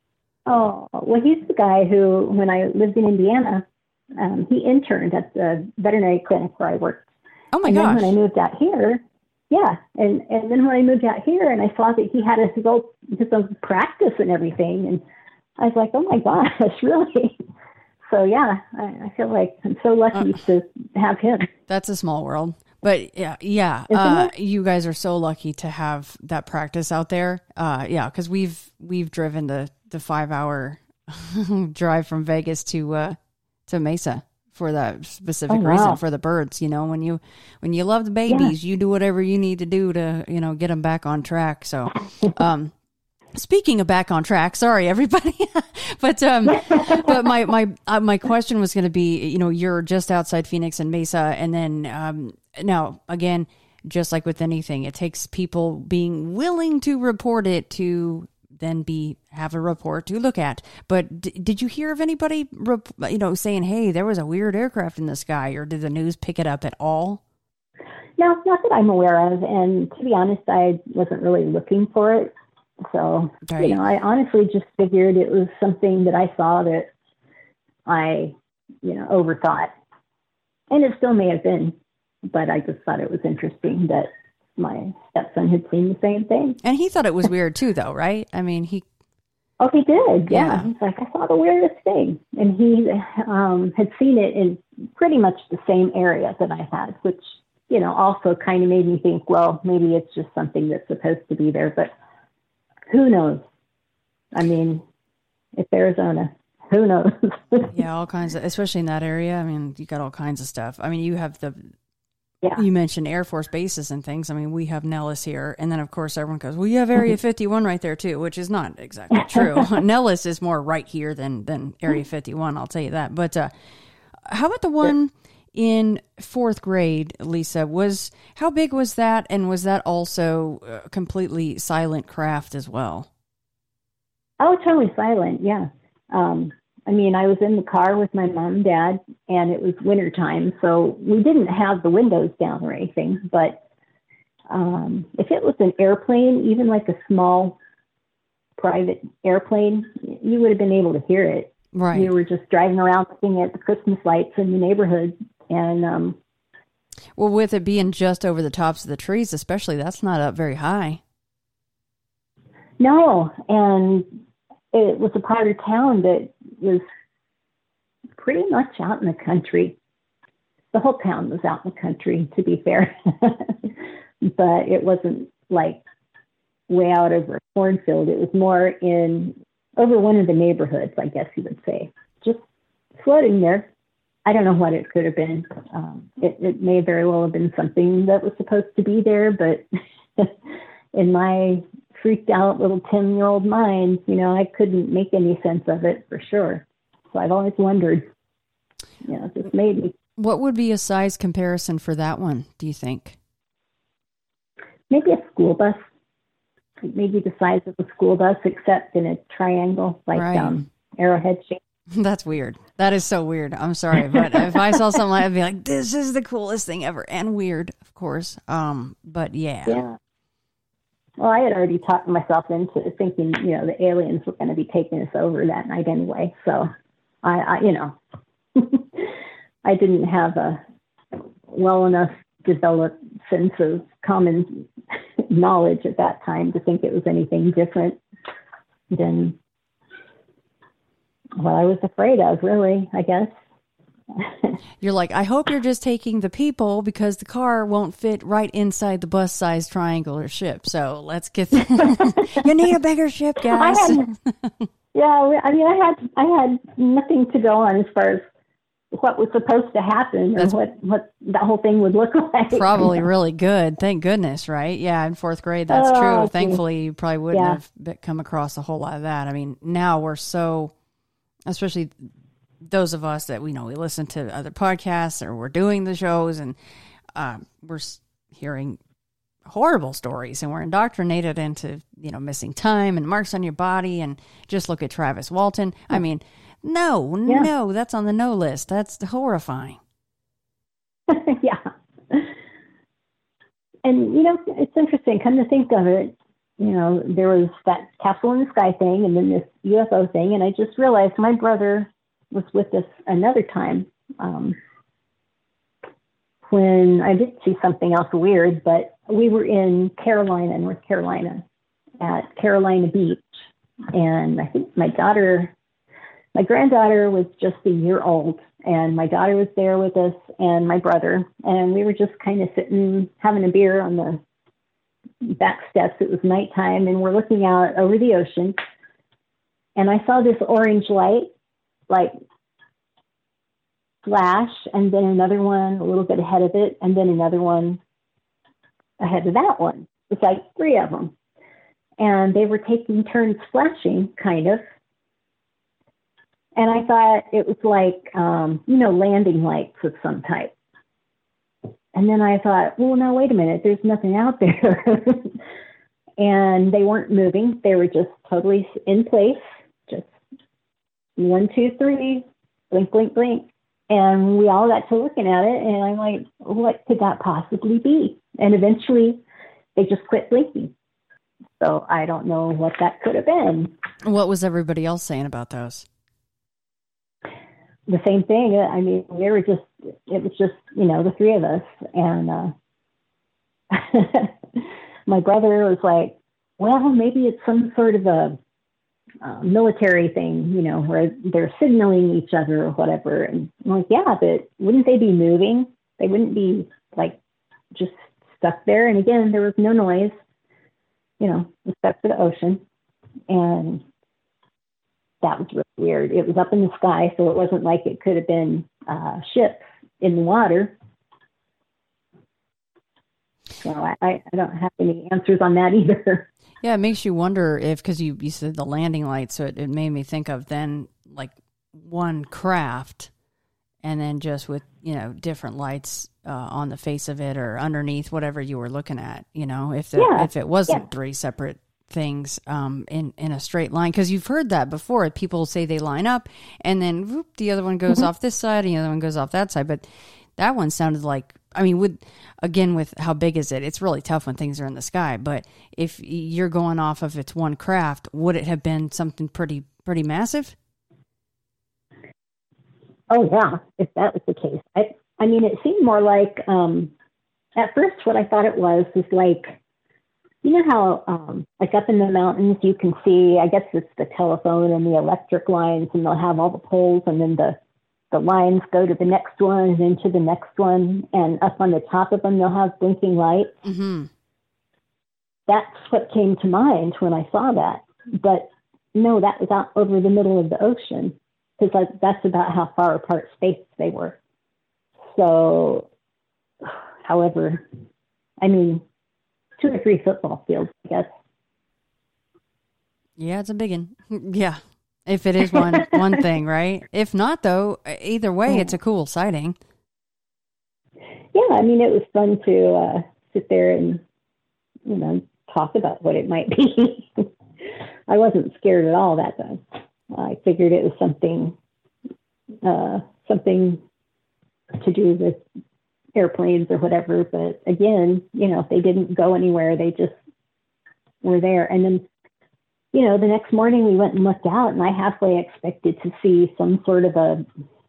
Oh, well, he's the guy who, when I lived in Indiana, um, he interned at the veterinary clinic where I worked. Oh my and gosh. And then when I moved out here, yeah, and, and then when I moved out here and I saw that he had his own, his own practice and everything, and I was like, oh my gosh, really? So yeah, I, I feel like I'm so lucky uh, to have him. That's a small world. But yeah, yeah, uh, you guys are so lucky to have that practice out there. Uh, yeah, because we've we've driven the, the five hour drive from Vegas to uh, to Mesa for that specific oh, wow. reason, for the birds. You know, when you when you love the babies, yeah. you do whatever you need to do to, you know, get them back on track. So, um, speaking of back on track, sorry everybody, but um, but my my uh, my question was going to be, you know, you're just outside Phoenix and Mesa, and then um, now again, just like with anything, it takes people being willing to report it to then be have a report to look at. But d- did you hear of anybody, rep- you know, saying, "Hey, there was a weird aircraft in the sky," or did the news pick it up at all? No, not that I'm aware of. And to be honest, I wasn't really looking for it. So, right. you know, I honestly just figured it was something that I saw that I, you know, overthought. And it still may have been, but I just thought it was interesting that my stepson had seen the same thing. And he thought it was weird too, though, right? I mean, he... Oh, he did, yeah. yeah. He's like, I saw the weirdest thing. And he um, had seen it in pretty much the same area that I had, which, you know, also kind of made me think, well, maybe it's just something that's supposed to be there, but who knows? I mean, it's Arizona. Who knows? Yeah, all kinds of, especially in that area. I mean, you got all kinds of stuff. I mean, you have the, yeah. you mentioned Air Force bases and things. I mean, we have Nellis here. And then, of course, everyone goes, well, you have Area fifty-one right there, too, which is not exactly true. Nellis is more right here than, than Area fifty-one, I'll tell you that. But uh, how about the one in fourth grade, Lisa? Was how big was that, and was that also uh, completely silent craft as well? Oh, totally silent. Yeah. Um, I mean, I was in the car with my mom and dad, and it was wintertime, so we didn't have the windows down or anything. But um, if it was an airplane, even like a small private airplane, you would have been able to hear it. Right. We were just driving around looking at the Christmas lights in the neighborhood. And um, well, with it being just over the tops of the trees, especially, that's not up very high. No, and it was a part of town that was pretty much out in the country. The whole town was out in the country, to be fair, but it wasn't like way out over a cornfield. It was more in over one of the neighborhoods, I guess you would say, just floating there. I don't know what it could have been. Um, it, it may very well have been something that was supposed to be there, but in my freaked out little ten-year-old mind, you know, I couldn't make any sense of it for sure. So I've always wondered, you know, just maybe. What would be a size comparison for that one, do you think? Maybe a school bus. maybe the size of a school bus, except in a triangle, like right. um, arrowhead shape. That's weird. That is so weird. I'm sorry, but if I saw something like that, I'd be like, this is the coolest thing ever. And weird, of course. Um, but yeah. Yeah. Well, I had already talked myself into thinking, you know, the aliens were going to be taking us over that night anyway. So I, I you know, I didn't have a well enough developed sense of common knowledge at that time to think it was anything different than what I was afraid of, really, I guess. You're like, I hope you're just taking the people because the car won't fit right inside the bus-sized triangular ship. So let's get the- you need a bigger ship, guys. I had, yeah, I mean, I had I had nothing to go on as far as what was supposed to happen or That's what, what that whole thing would look like. Probably really good. Thank goodness, right? Yeah, in fourth grade, that's oh, true. okay. Thankfully, you probably wouldn't yeah. have be- come across a whole lot of that. I mean, now we're so, especially those of us that we know, we listen to other podcasts or we're doing the shows and uh, we're hearing horrible stories and we're indoctrinated into, you know, missing time and marks on your body. And just look at Travis Walton. I mean, no, yeah. no, that's on the no list. That's horrifying. Yeah. And, you know, it's interesting. Come to think of it, you know, there was that capsule in the sky thing and then this U F O thing. And I just realized my brother was with us another time um, when I did see something else weird, but we were in Carolina, North Carolina, at Carolina Beach. And I think my daughter, my granddaughter was just a year old, and my daughter was there with us and my brother. And we were just kind of sitting, having a beer on the back steps. It was nighttime, and we're looking out over the ocean. And I saw this orange light, like flash, and then another one a little bit ahead of it, and then another one ahead of that one. It's like three of them. And they were taking turns flashing, kind of. And I thought it was like, um, you know, landing lights of some type. And then I thought, well, now, wait a minute, there's nothing out there. And they weren't moving. They were just totally in place. Just one, two, three, blink, blink, blink. And we all got to looking at it. And I'm like, what could that possibly be? And eventually they just quit blinking. So I don't know what that could have been. What was everybody else saying about those? The same thing. I mean, we were just, it was just, you know, the three of us. And uh, my brother was like, well, maybe it's some sort of a uh, military thing, you know, where they're signaling each other or whatever. And I'm like, yeah, but wouldn't they be moving? They wouldn't be like just stuck there. And again, there was no noise, you know, except for the ocean. And that was really weird. It was up in the sky, so it wasn't like it could have been uh, ships in the water. So I, I don't have any answers on that either. Yeah, it makes you wonder if, because you, you said the landing light, so it, it made me think of then like one craft and then just with, you know, different lights uh, on the face of it or underneath whatever you were looking at, you know, if, the, yeah. if it wasn't yeah. three separate things um, in, in a straight line, because you've heard that before. People say they line up and then whoop, the other one goes mm-hmm. off this side and the other one goes off that side. But that one sounded like, I mean, with again, with how big is it? It's really tough when things are in the sky. But if you're going off of it's one craft, would it have been something pretty, pretty massive? Oh, yeah, if that was the case. I, I mean, it seemed more like, um, at first what I thought it was, was like, you know how, um, like up in the mountains, you can see, I guess it's the telephone and the electric lines, and they'll have all the poles, and then the, the lines go to the next one and then to the next one, and up on the top of them, they'll have blinking lights. Mm-hmm. That's what came to mind when I saw that. But no, that was out over the middle of the ocean, because that's about how far apart space they were. So, however, I mean, two or three football fields, I guess. Yeah, it's a big one. Yeah, if it is one one thing, right? If not, though, either way, it's a cool sighting. Yeah, I mean, it was fun to uh, sit there and, you know, talk about what it might be. I wasn't scared at all that time. I figured it was something, uh, something to do with airplanes or whatever. But again, you know, they didn't go anywhere. They just were there. And then, you know, the next morning we went and looked out, and I halfway expected to see some sort of a,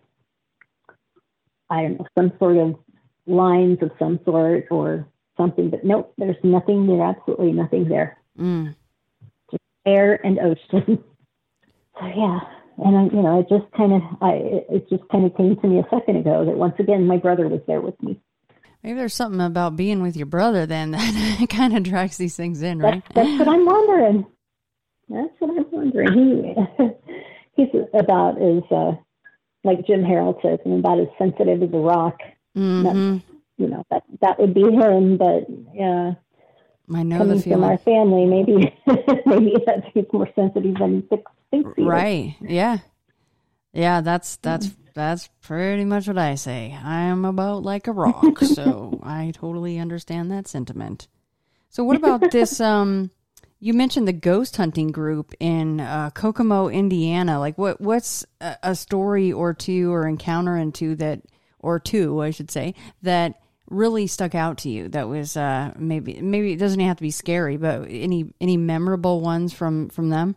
I don't know, some sort of lines of some sort or something. But nope, there's nothing there. Absolutely nothing there. Mm. Just air and ocean. So yeah. And I, you know, it just kind of, I, it just kind of came to me a second ago that once again, my brother was there with me. Maybe there's something about being with your brother then that kind of drags these things in, right? That's, that's what I'm wondering. That's what I'm wondering. He, he's about as, uh, like Jim Harold says, and about as sensitive as a rock. Mm-hmm. That, you know, that, that would be him, but yeah. I know coming the feeling. from our family, maybe, maybe that he's more sensitive than he thinks he is. Right. Yeah. Yeah. That's, that's, mm-hmm. that's pretty much what I say. I am about like a rock. So I totally understand that sentiment. So what about this, um, you mentioned the ghost hunting group in uh, Kokomo, Indiana. Like, what? What's a, a story or two, or encounter into that, or two, I should say, that really stuck out to you? That was uh, maybe maybe it doesn't have to be scary, but any any memorable ones from from them?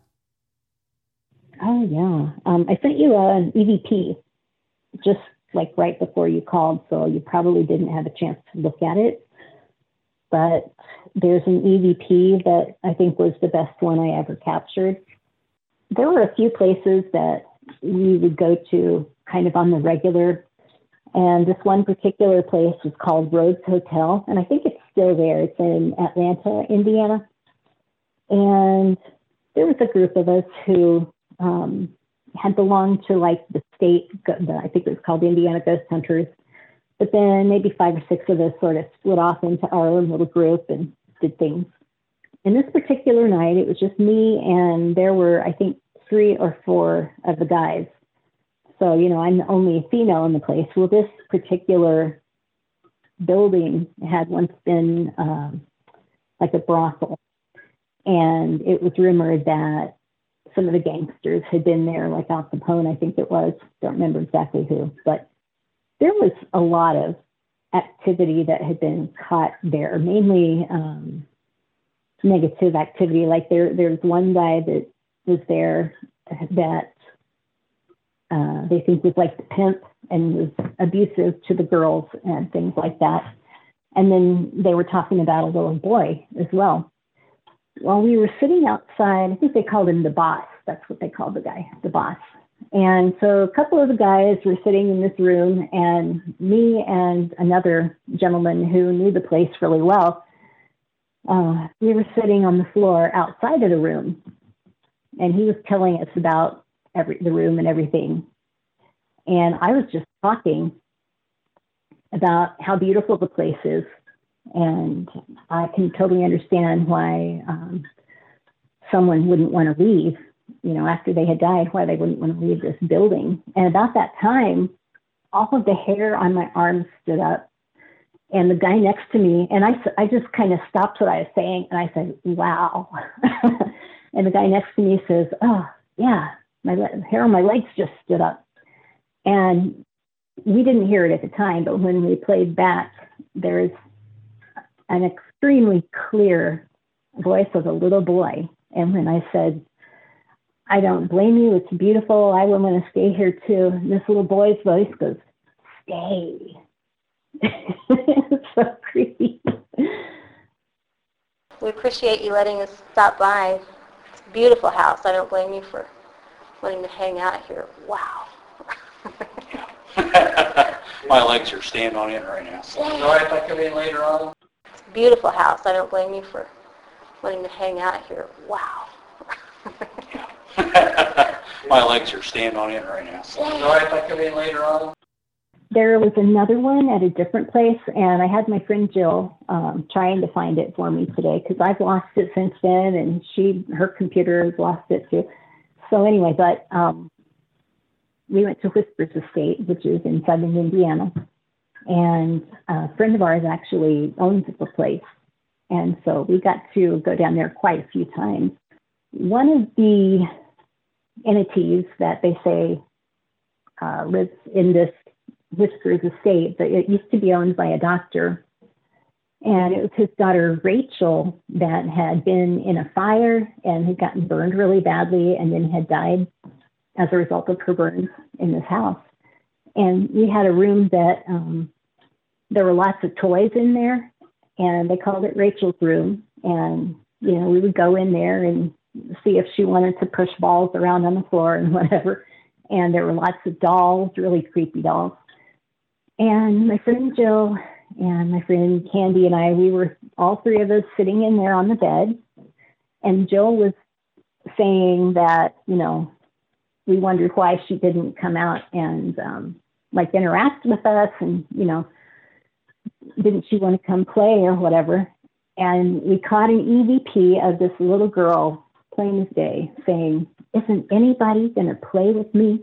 Oh yeah, um, I sent you an E V P just like right before you called, so you probably didn't have a chance to look at it. But there's an E V P that I think was the best one I ever captured. There were a few places that we would go to kind of on the regular. And this one particular place was called Rhodes Hotel. And I think it's still there. It's in Atlanta, Indiana. And there was a group of us who um, had belonged to like the state, I think it was called Indiana Ghost Hunters. But then maybe five or six of us sort of split off into our own little group and did things. And this particular night, it was just me, and there were, I think, three or four of the guys. So, you know, I'm the only female in the place. Well, this particular building had once been um, like a brothel. And it was rumored that some of the gangsters had been there, like Al Capone, I think it was. Don't remember exactly who, but there was a lot of activity that had been caught there, mainly um, negative activity. Like there, there's one guy that was there that uh, they think was like the pimp and was abusive to the girls and things like that. And then they were talking about a little boy as well. While we were sitting outside, I think they called him the boss. That's what they called the guy, the boss. And so a couple of the guys were sitting in this room, and me and another gentleman who knew the place really well, uh, we were sitting on the floor outside of the room, and he was telling us about every, the room and everything. And I was just talking about how beautiful the place is. And I can totally understand why um, someone wouldn't want to leave, you know, after they had died, why they wouldn't want to leave this building. And about that time, all of the hair on my arms stood up. And the guy next to me, and I, I just kind of stopped what I was saying, and I said, wow. And the guy next to me says, oh, yeah, my le- hair on my legs just stood up. And we didn't hear it at the time, but when we played back, there's an extremely clear voice of a little boy. And when I said, I don't blame you, it's beautiful, I would want to stay here too, this little boy's voice goes, stay. It's so creepy. We appreciate you letting us stop by. It's a beautiful house. I don't blame you for wanting to hang out here. Wow. My legs are standing on it right now. So. All right, if I come in later on. It's a beautiful house. I don't blame you for wanting to hang out here. Wow. My legs are standing on it right now. So. All right, if I come in later on. There was another one at a different place, and I had my friend Jill um, trying to find it for me today because I've lost it since then, and she, her computer has lost it too. So anyway, but um, we went to Whispers Estate, which is in southern Indiana, and a friend of ours actually owns the place. And so we got to go down there quite a few times. One of the entities that they say uh, lives in this Whispers estate, but it used to be owned by a doctor. And it was his daughter, Rachel, that had been in a fire and had gotten burned really badly and then had died as a result of her burns in this house. And we had a room that um, there were lots of toys in there, and they called it Rachel's room. And, you know, we would go in there and see if she wanted to push balls around on the floor and whatever. And there were lots of dolls, really creepy dolls. And my friend Jill and my friend Candy and I, we were all three of us sitting in there on the bed. And Jill was saying that, you know, we wondered why she didn't come out and um, like interact with us. And, you know, didn't she want to come play or whatever? And we caught an E V P of this little girl, plain as day, saying, "Isn't anybody going to play with me?"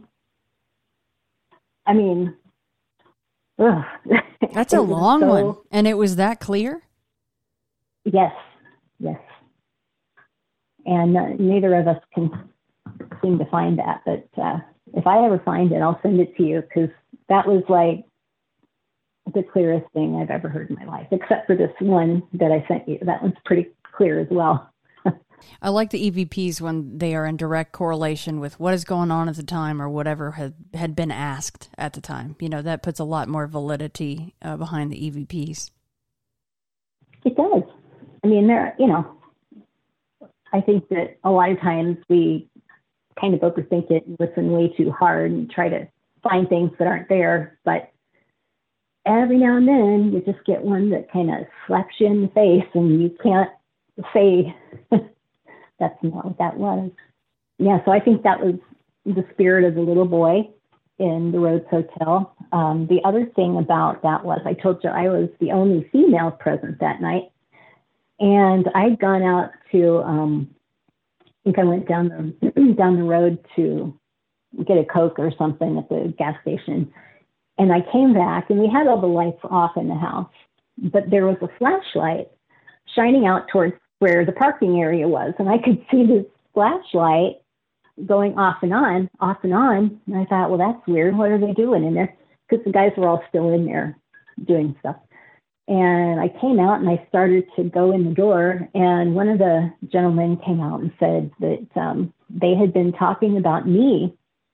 I mean, ugh. That's a long so, one. And it was that clear? Yes, yes. And uh, neither of us can seem to find that. But uh, if I ever find it, I'll send it to you, because that was like the clearest thing I've ever heard in my life, except for this one that I sent you. That one's pretty clear as well. I like the E V Ps when they are in direct correlation with what is going on at the time or whatever had, had been asked at the time. You know, that puts a lot more validity uh, behind the E V Ps. It does. I mean, there, you know, I think that a lot of times we kind of overthink it and listen way too hard and try to find things that aren't there. But every now and then you just get one that kind of slaps you in the face and you can't say, that's not what that was. Yeah, so I think that was the spirit of the little boy in the Rhodes Hotel. Um, the other thing about that was, I told you I was the only female present that night. And I'd gone out to, um, I think I went down the, down the road to get a Coke or something at the gas station. And I came back, and we had all the lights off in the house, but there was a flashlight shining out towards where the parking area was. And I could see this flashlight going off and on, off and on. And I thought, well, that's weird. What are they doing in there? Because the guys were all still in there doing stuff. And I came out and I started to go in the door. And one of the gentlemen came out and said that um, they had been talking about me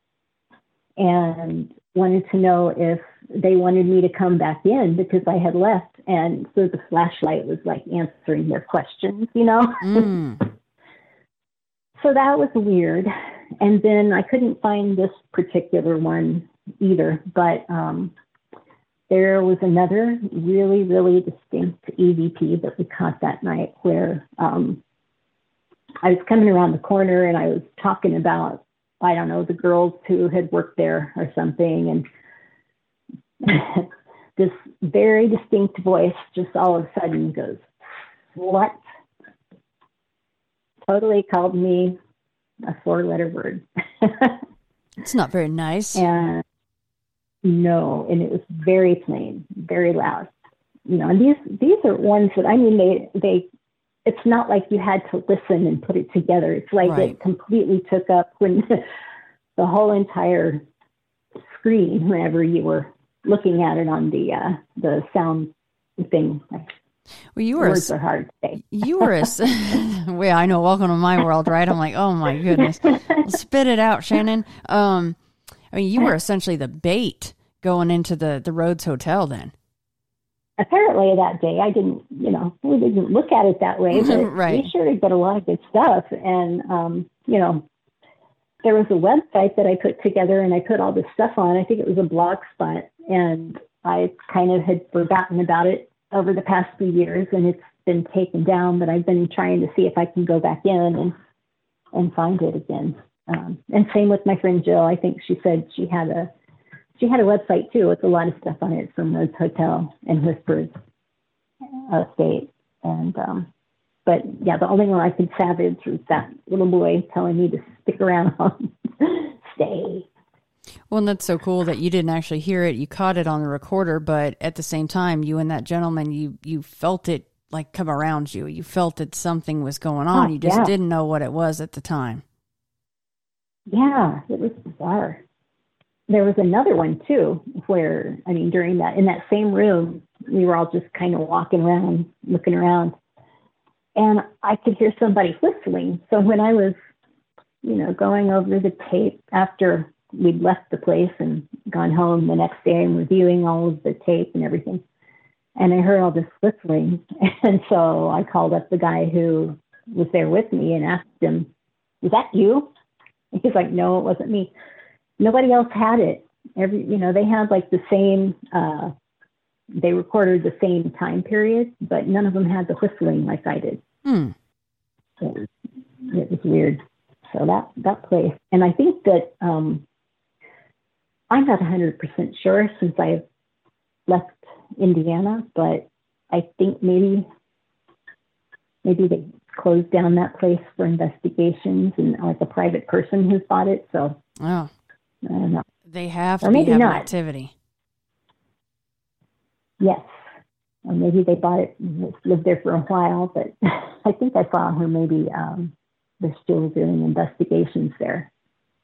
and wanted to know if they wanted me to come back in because I had left. And so the flashlight was like answering their questions, you know? Mm. So that was weird. And then I couldn't find this particular one either, but um, there was another really, really distinct E V P that we caught that night where um, I was coming around the corner and I was talking about, I don't know, the girls who had worked there or something. And this very distinct voice just all of a sudden goes, "What?" Totally called me a four-letter word. It's not very nice. And no, and it was very plain, very loud. You know, and these these are ones that, I mean, they they. It's not like you had to listen and put it together. It's like right. It completely took up when the whole entire screen whenever you were looking at it on the uh, the sound thing. Well, you were words a, are hard to say. You were a, well, I know. Welcome to my world, right? I'm like, oh my goodness, spit it out, Shannon. Um, I mean, you were essentially the bait going into the the Rhodes Hotel then. Apparently that day I didn't, you know, we didn't look at it that way, but right. we sure did get a lot of good stuff. And, um, you know, there was a website that I put together and I put all this stuff on. I think it was a blog spot, and I kind of had forgotten about it over the past few years, and it's been taken down, but I've been trying to see if I can go back in and, and find it again. Um, and same with my friend Jill. I think she said she had a, She had a website too with a lot of stuff on it from Rhodes Hotel and Whispers Estate. And, um, but yeah, the only one I could savage was that little boy telling me to stick around, stay. Well, and that's so cool that you didn't actually hear it. You caught it on the recorder, but at the same time, you and that gentleman, you, you felt it like come around you. You felt that something was going on. Oh, you just yeah. didn't know what it was at the time. Yeah, it was bizarre. There was another one too, where, I mean, during that, in that same room, we were all just kind of walking around, looking around, and I could hear somebody whistling. So when I was, you know, going over the tape after we'd left the place and gone home the next day and reviewing all of the tape and everything, and I heard all this whistling. And so I called up the guy who was there with me and asked him, "Was that you?" And he's like, "No, it wasn't me." Nobody else had it. Every, you know, they had like the same, uh, they recorded the same time period, but none of them had the whistling like I did. Hmm. So it was weird. So that, that place. And I think that, um, I'm not one hundred percent sure since I've left Indiana, but I think maybe, maybe they closed down that place for investigations and like a private person who's bought it. So Oh. I don't know. They have to Or be maybe having not. activity. Yes. Or maybe they bought it, lived there for a while, but I think I saw where maybe um, they're still doing investigations there.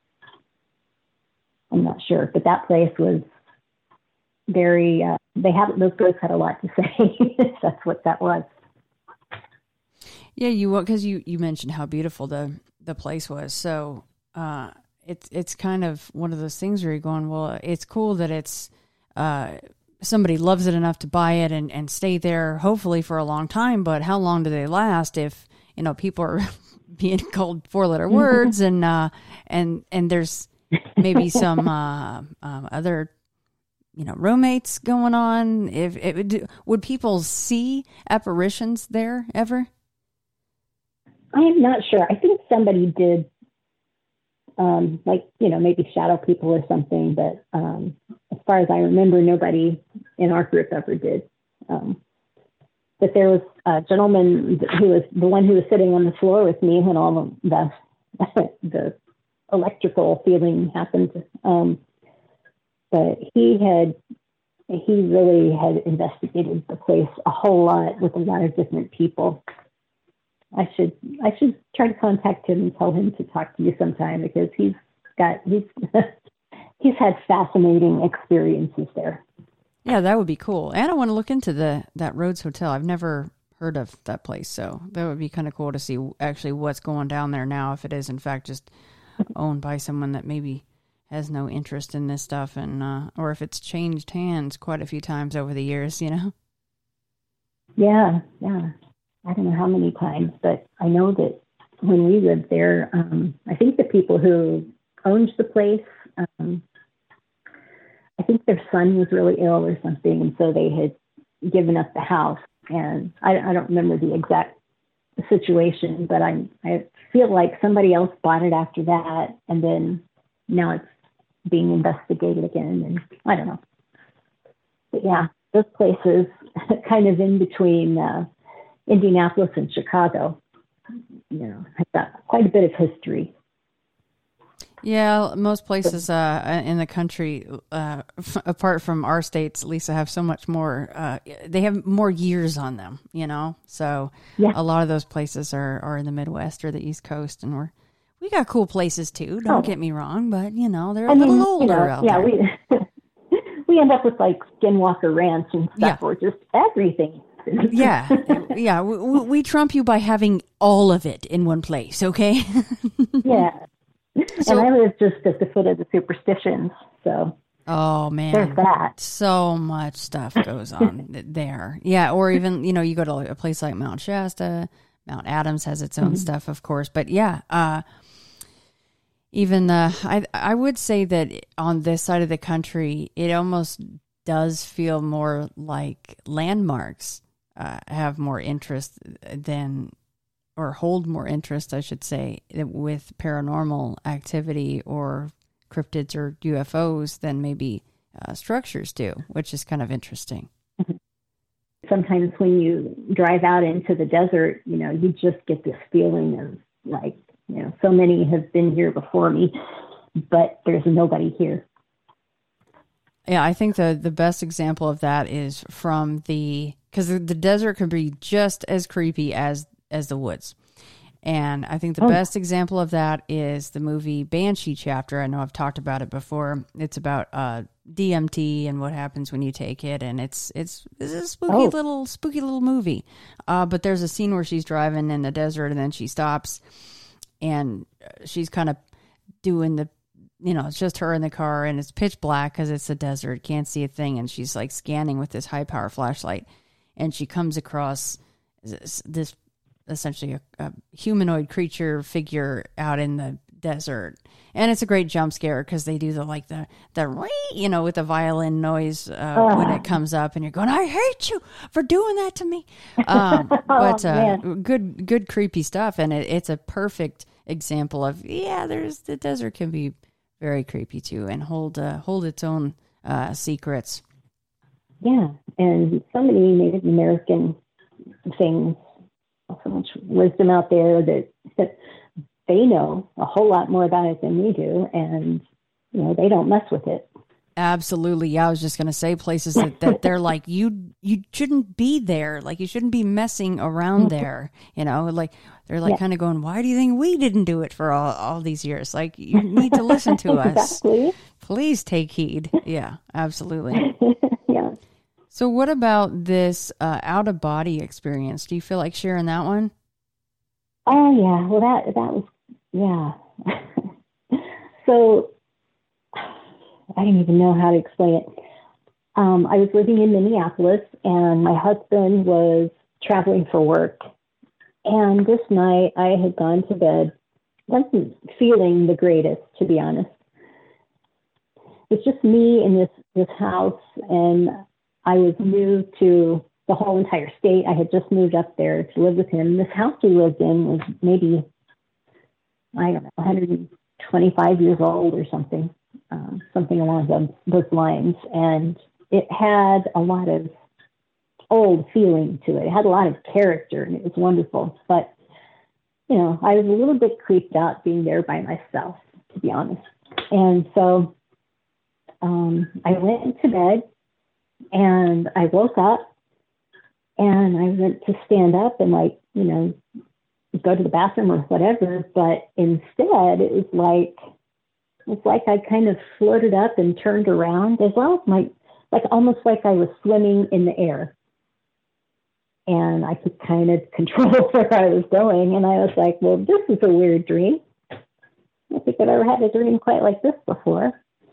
I'm not sure, but that place was very, uh, they have, those ghosts had a lot to say. That's what that was. Yeah, you because you, you mentioned how beautiful the, the place was. So uh, it's it's kind of one of those things where you're going, well, it's cool that it's uh, somebody loves it enough to buy it and, and stay there, hopefully for a long time. But how long do they last if, you know, people are being called four letter words and uh, and and there's maybe some uh, um, other, you know, roommates going on. If it, would people see apparitions there ever? I am not sure. I think somebody did, um, like, you know, maybe shadow people or something. But um, as far as I remember, nobody in our group ever did. Um, but there was a gentleman who was the one who was sitting on the floor with me when all the the electrical feeling happened. Um, but he had, he really had investigated the place a whole lot with a lot of different people. I should I should try to contact him and tell him to talk to you sometime because he's got he's he's had fascinating experiences there. Yeah, that would be cool. And I want to look into the that Rhodes Hotel. I've never heard of that place, so that would be kind of cool to see actually what's going down there now, if it is in fact just owned by someone that maybe has no interest in this stuff, and uh, or if it's changed hands quite a few times over the years, you know? Yeah, yeah. I don't know how many times, but I know that when we lived there, um, I think the people who owned the place, um, I think their son was really ill or something, and so they had given up the house. And I, I don't remember the exact situation, but I I feel like somebody else bought it after that, and then now it's being investigated again, and I don't know. But yeah, those places kind of in between uh, Indianapolis and Chicago, you know, have got quite a bit of history. Yeah, most places uh, in the country, uh, f- apart from our states, Lisa, have so much more. Uh, they have more years on them, you know. So Yeah. a lot of those places are, are in the Midwest or the East Coast, and we're we got cool places too. Don't Oh. get me wrong, but you know they're a I little mean, older you know, out yeah, there. we we end up with like Skinwalker Ranch and stuff, Yeah. or just everything. Yeah, yeah. We, we, we trump you by having all of it in one place. Okay. Yeah. So- and I live just at the foot of the Superstitions, so Oh man, there's that. so much stuff goes on there. Yeah, or even, you know, you go to a place like Mount Shasta. Mount Adams has its own Mm-hmm. stuff, of course, but yeah, uh, even uh, I I would say that on this side of the country, it almost does feel more like landmarks uh, have more interest than, or hold more interest, I should say, with paranormal activity or cryptids or U F Os than maybe uh, structures do, which is kind of interesting. Sometimes when you drive out into the desert, you know, you just get this feeling of like, you know, so many have been here before me, but there's nobody here. Yeah, I think the, the best example of that is from the because the, the desert can be just as creepy as as the woods. And I think the oh. best example of that is the movie Banshee Chapter. I know I've talked about it before. It's about uh, D M T and what happens when you take it, and it's it's, it's a spooky oh. little spooky little movie. Uh, but there's a scene where she's driving in the desert, and then she stops, and she's kind of doing the, you know, it's just her in the car, and it's pitch black because it's the desert, can't see a thing, and she's like scanning with this high power flashlight, and she comes across this. this essentially a, a humanoid creature figure out in the desert. And it's a great jump scare because they do the, like the, the, you know, with the violin noise uh, oh. when it comes up, and you're going, I hate you for doing that to me. Um, but uh, oh, good, good creepy stuff. And it, it's a perfect example of, yeah, there's the desert can be very creepy too, and hold, uh, hold its own uh, secrets. Yeah. And so many Native American things, so much wisdom out there that, that they know a whole lot more about it than we do, and you know they don't mess with it. Absolutely, yeah. I was just going to say places that, that they're like you you shouldn't be there, like you shouldn't be messing around there. You know, like they're like yeah. kind of going, why do you think we didn't do it for all, all these years? Like you need to listen to exactly. us. Please take heed. Yeah, absolutely. yeah. So what about this uh, out-of-body experience? Do you feel like sharing that one? Oh, yeah. Well, that that was, yeah. So I don't even know how to explain it. Um, I was living in Minneapolis, and my husband was traveling for work. And this night, I had gone to bed. I wasn't feeling the greatest, to be honest. It's just me in this, this house, and I was new to the whole entire state. I had just moved up there to live with him. This house we lived in was maybe, I don't know, one hundred twenty-five years old or something, um, something along those, those lines. And it had a lot of old feeling to it. It had a lot of character, and it was wonderful. But, you know, I was a little bit creeped out being there by myself, to be honest. And so um, I went to bed. And I woke up, and I went to stand up and, like, you know, go to the bathroom or whatever. But instead, it was like, it's like I kind of floated up and turned around as well as my, like almost like I was swimming in the air. And I could kind of control where I was going. And I was like, well, this is a weird dream. I don't think I've ever had a dream quite like this before.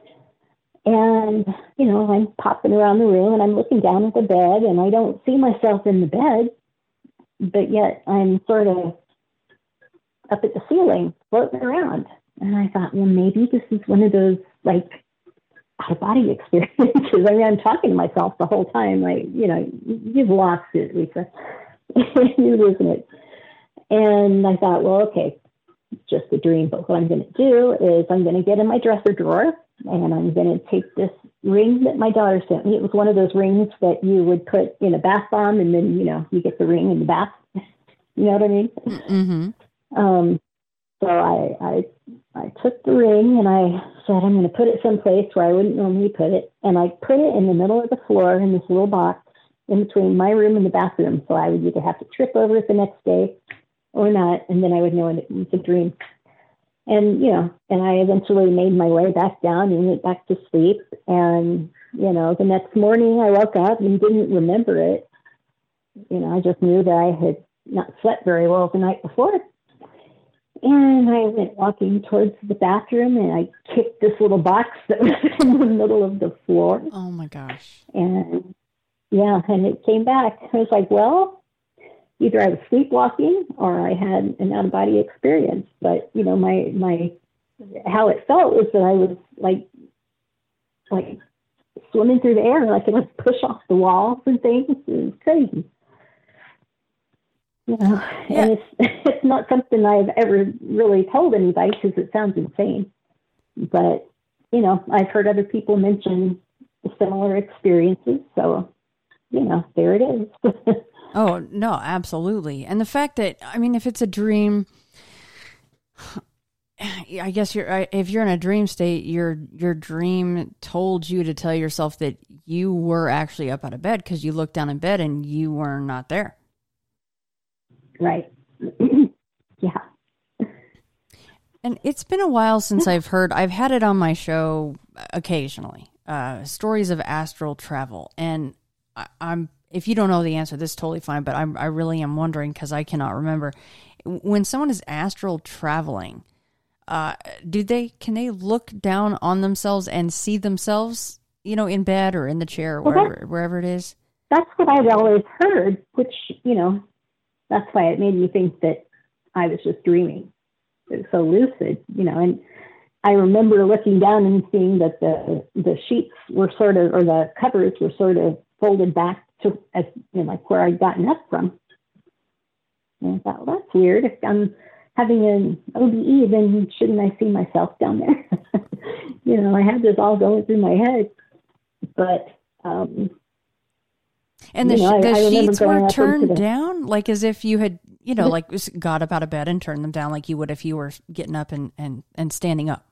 And, you know, I'm popping around the room, and I'm looking down at the bed, and I don't see myself in the bed, but yet I'm sort of up at the ceiling, floating around. And I thought, well, maybe this is one of those, like, out-of-body experiences. I mean, I'm talking to myself the whole time. Like, you know, you've lost it, Lisa. You're losing it. And I thought, well, okay, it's just a dream. But what I'm going to do is I'm going to get in my dresser drawer, and I'm going to take this ring that my daughter sent me. It was one of those rings that you would put in a bath bomb, and then, you know, you get the ring in the bath. You know what I mean? Mm-hmm. Um, so I, I I took the ring, and I said, I'm going to put it someplace where I wouldn't normally put it. And I put it in the middle of the floor in this little box in between my room and the bathroom. So I would either have to trip over it the next day or not, and then I would know it was a dream. And, you know, and I eventually made my way back down and went back to sleep. And, you know, the next morning I woke up and didn't remember it. You know, I just knew that I had not slept very well the night before. And I went walking towards the bathroom, and I kicked this little box that was in the middle of the floor. Oh, my gosh. And, yeah, and it came back. I was like, well, either I was sleepwalking or I had an out-of-body experience. But, you know, my, my, how it felt was that I was like, like swimming through the air, and I could like push off the walls and things. It was crazy. You know, yeah. And it's, it's not something I've ever really told anybody because it sounds insane. But, you know, I've heard other people mention similar experiences. So, you know, there it is. Oh, no, absolutely. And the fact that, I mean, if it's a dream, I guess you're, if you're in a dream state, your, your dream told you to tell yourself that you were actually up out of bed because you looked down in bed and you were not there. Right. Yeah. And it's been a while since I've heard, I've had it on my show occasionally, uh, stories of astral travel. And I, I'm, if you don't know the answer, this is totally fine, but I'm, I really am wondering because I cannot remember. When someone is astral traveling, uh, do they, can they look down on themselves and see themselves, you know, in bed or in the chair or well, wherever, wherever it is? That's what I've always heard, which, you know, that's why it made me think that I was just dreaming. It was so lucid, you know, and I remember looking down and seeing that the the sheets were sort of, or the covers were sort of folded back to, as you know, like where I'd gotten up from. And I thought, well, that's weird. If I'm having an O B E, then shouldn't I see myself down there? You know, I had this all going through my head, but um, and the, know, the I, I sheets were turned the, down, like as if you had, you know, like got up out of bed and turned them down like you would if you were getting up and, and, and standing up.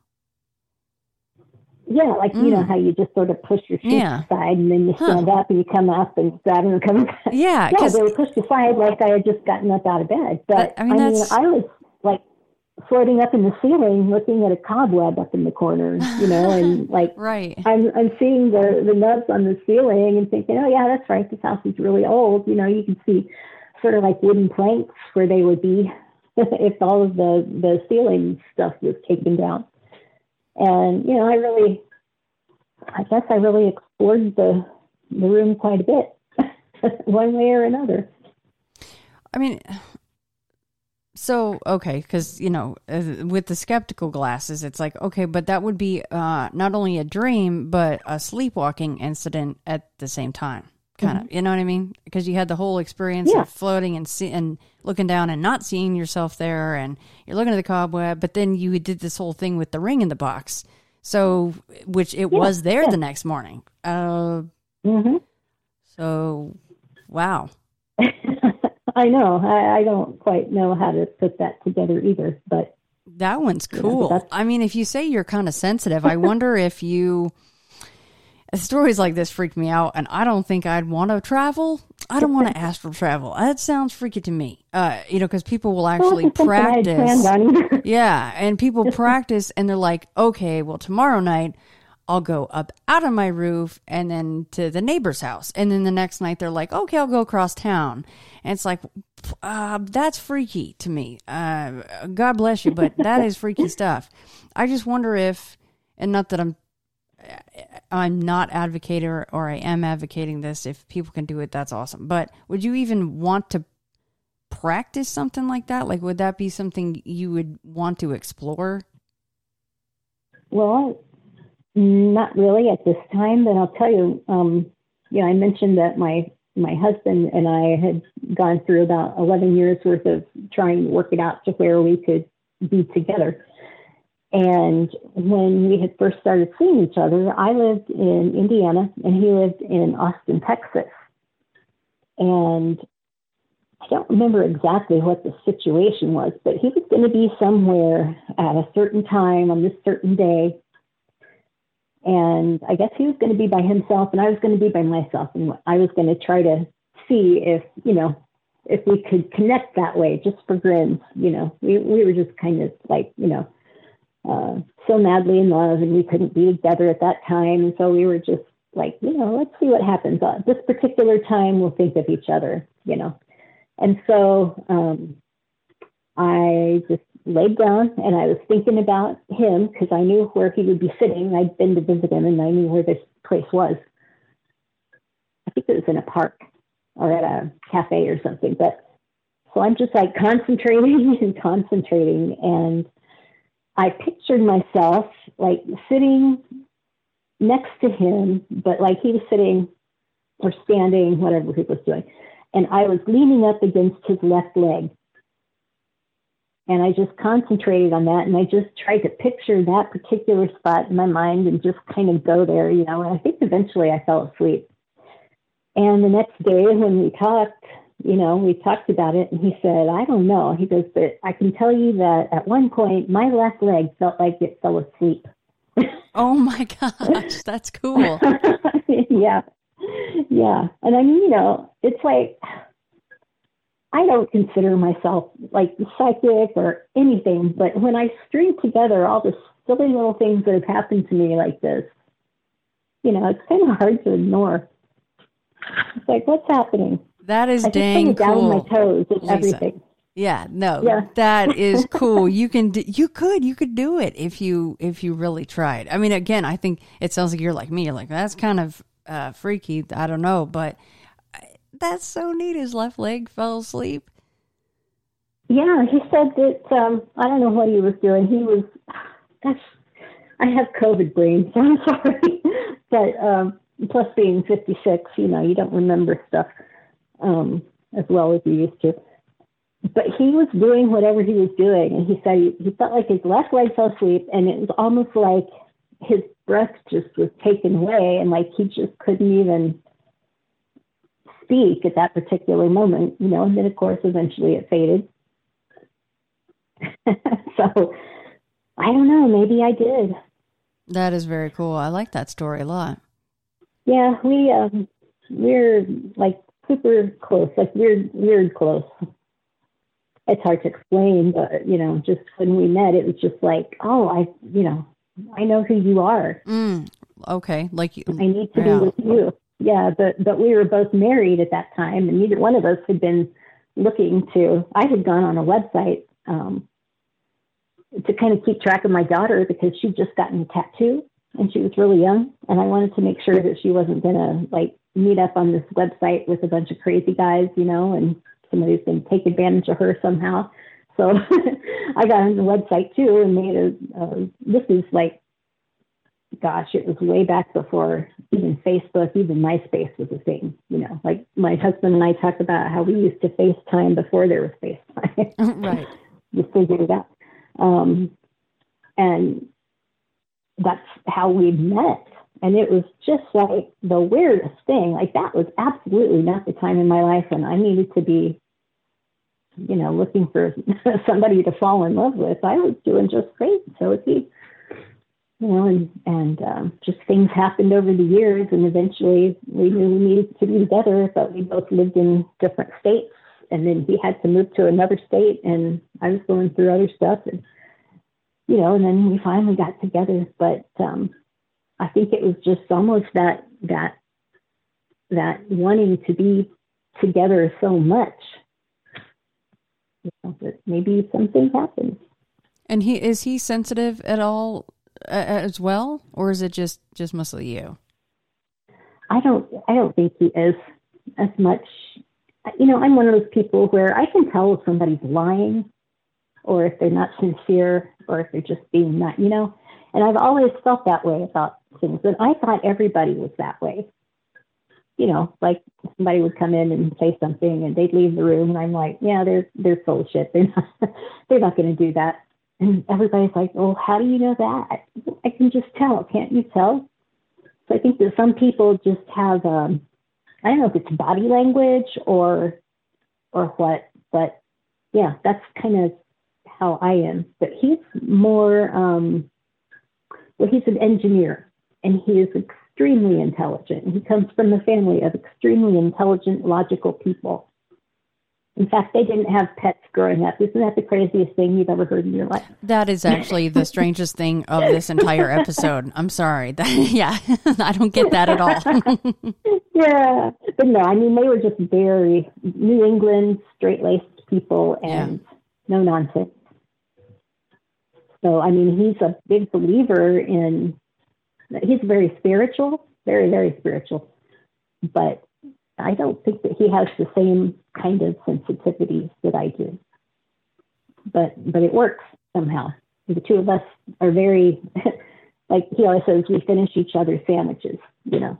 Yeah, like, mm. you know, how you just sort of push your feet yeah. aside and then you stand huh. up and you come up and grab them and come back. Yeah. Yeah, they were pushed aside like I had just gotten up out of bed. But, that, I mean, I, that's... mean, I was, like, floating up in the ceiling looking at a cobweb up in the corner, you know, and, like, right. I'm I'm seeing the, the nubs on the ceiling and thinking, oh, yeah, that's right, this house is really old. You know, you can see sort of like wooden planks where they would be if all of the, the ceiling stuff was taken down. And, you know, I really... I guess I really explored the the room quite a bit, one way or another. I mean, so, okay, because, you know, uh, with the skeptical glasses, it's like, okay, but that would be uh, not only a dream, but a sleepwalking incident at the same time, kind of, mm-hmm. you know what I mean? Because you had the whole experience yeah. of floating and see- and looking down and not seeing yourself there, and you're looking at the cobweb, but then you did this whole thing with the ring in the box. So, which it yeah, was there yeah. the next morning. Uh, mm-hmm. So, wow. I know. I, I don't quite know how to put that together either, but. That one's cool. You know, I mean, if you say you're kind of sensitive, I wonder if you, stories like this freak me out, and I don't think I'd want to travel. I don't want to astral travel. That sounds freaky to me. Uh, you know, because people will actually well, practice. Yeah, and people practice, and they're like, okay, well, tomorrow night I'll go up out of my roof and then to the neighbor's house, and then the next night they're like, okay, I'll go across town, and it's like, uh, that's freaky to me. Uh, God bless you, but that is freaky stuff. I just wonder if, and not that I'm. I'm not advocating or, or I am advocating this. If people can do it, that's awesome. But would you even want to practice something like that? Like, would that be something you would want to explore? Well, not really at this time, but I'll tell you, um, you know, I mentioned that my, my husband and I had gone through about eleven years worth of trying to work it out to where we could be together. And when we had first started seeing each other, I lived in Indiana and he lived in Austin, Texas. And I don't remember exactly what the situation was, but he was going to be somewhere at a certain time on this certain day. And I guess he was going to be by himself and I was going to be by myself. And I was going to try to see if, you know, if we could connect that way, just for grins. You know, we, we were just kind of like, you know, Uh, so madly in love, and we couldn't be together at that time. And so we were just like, you know, let's see what happens. Uh, this particular time, we'll think of each other, you know. And so um, I just laid down and I was thinking about him because I knew where he would be sitting. I'd been to visit him and I knew where this place was. I think it was in a park or at a cafe or something. But so I'm just like concentrating and concentrating, and I pictured myself like sitting next to him, but like he was sitting or standing, whatever he was doing. And I was leaning up against his left leg. And I just concentrated on that. And I just tried to picture that particular spot in my mind and just kind of go there, you know. And I think eventually I fell asleep. And the next day when we talked, you know, we talked about it, and he said, I don't know. He goes, but I can tell you that at one point, my left leg felt like it fell asleep. Oh my gosh, that's cool. Yeah. Yeah. And I mean, you know, it's like, I don't consider myself like psychic or anything, but when I string together all the silly little things that have happened to me like this, you know, it's kind of hard to ignore. It's like, what's happening? That is I just dang down cool. my toes and Lisa. everything. Yeah, no, Yeah. that is cool. You can, do, you could, you could do it if you, if you really tried. I mean, again, I think it sounds like you're like me. You're like, that's kind of uh, freaky. I don't know, but that's so neat. His left leg fell asleep. Yeah, he said that, um, I don't know what he was doing. He was, gosh, I have COVID brain, so I'm sorry. But um, plus being fifty-six, you know, you don't remember stuff um, as well as you used to. But he was doing whatever he was doing, and he said he, he felt like his left leg fell asleep, and it was almost like his breath just was taken away, and like he just couldn't even speak at that particular moment, you know. And then, of course, eventually it faded. So I don't know. Maybe I did. That is very cool. I like that story a lot. Yeah, we um, we're like super close, like weird, weird close. It's hard to explain, but, you know, just when we met, it was just like, oh, I, you know, I know who you are. Mm, okay. Like you, I need to yeah. be with you. Yeah. But, but we were both married at that time, and neither one of us had been looking to, I had gone on a website um, to kind of keep track of my daughter because she'd just gotten a tattoo and she was really young. And I wanted to make sure that she wasn't going to like meet up on this website with a bunch of crazy guys, you know, and somebody's going to take advantage of her somehow. So I got on the website too and made a, uh, this is like, gosh, it was way back before even Facebook, even MySpace was a thing, you know, like my husband and I talked about how we used to FaceTime before there was FaceTime. Right. You figured it out. Um, and that's how we met. And it was just like the weirdest thing. Like that was absolutely not the time in my life when I needed to be, you know, looking for somebody to fall in love with. I was doing just great. So was he, you know, and, and um, just things happened over the years. And eventually we knew we needed to be together, but we both lived in different states. And then he had to move to another state, and I was going through other stuff. And, you know, and then we finally got together. But um, I think it was just almost that, that, that wanting to be together so much, you know, that maybe something happened. And he, is he sensitive at all uh, as well? Or is it just, just mostly you? I don't, I don't think he is as much. You know, I'm one of those people where I can tell if somebody's lying or if they're not sincere or if they're just being not, you know, and I've always felt that way about things. And I thought everybody was that way. You know, like somebody would come in and say something and they'd leave the room and I'm like, yeah, they're, they're full of shit. They're not, they're not going to do that. And everybody's like, well, how do you know that? I can just tell. Can't you tell? So I think that some people just have, um, I don't know if it's body language or or what, but yeah, that's kind of how I am. But he's more, um, well, he's an engineer, and he is extremely intelligent. He comes from a family of extremely intelligent, logical people. In fact, they didn't have pets growing up. Isn't that the craziest thing you've ever heard in your life? That is actually the strangest thing of this entire episode. I'm sorry. That, yeah, I don't get that at all. Yeah. But no, I mean, they were just very New England, straight-laced people and yeah. No nonsense. So, I mean, he's a big believer in, he's very spiritual, very, very spiritual. But I don't think that he has the same kind of sensitivities that I do. But but it works somehow. The two of us are very, like he always says, we finish each other's sandwiches, you know.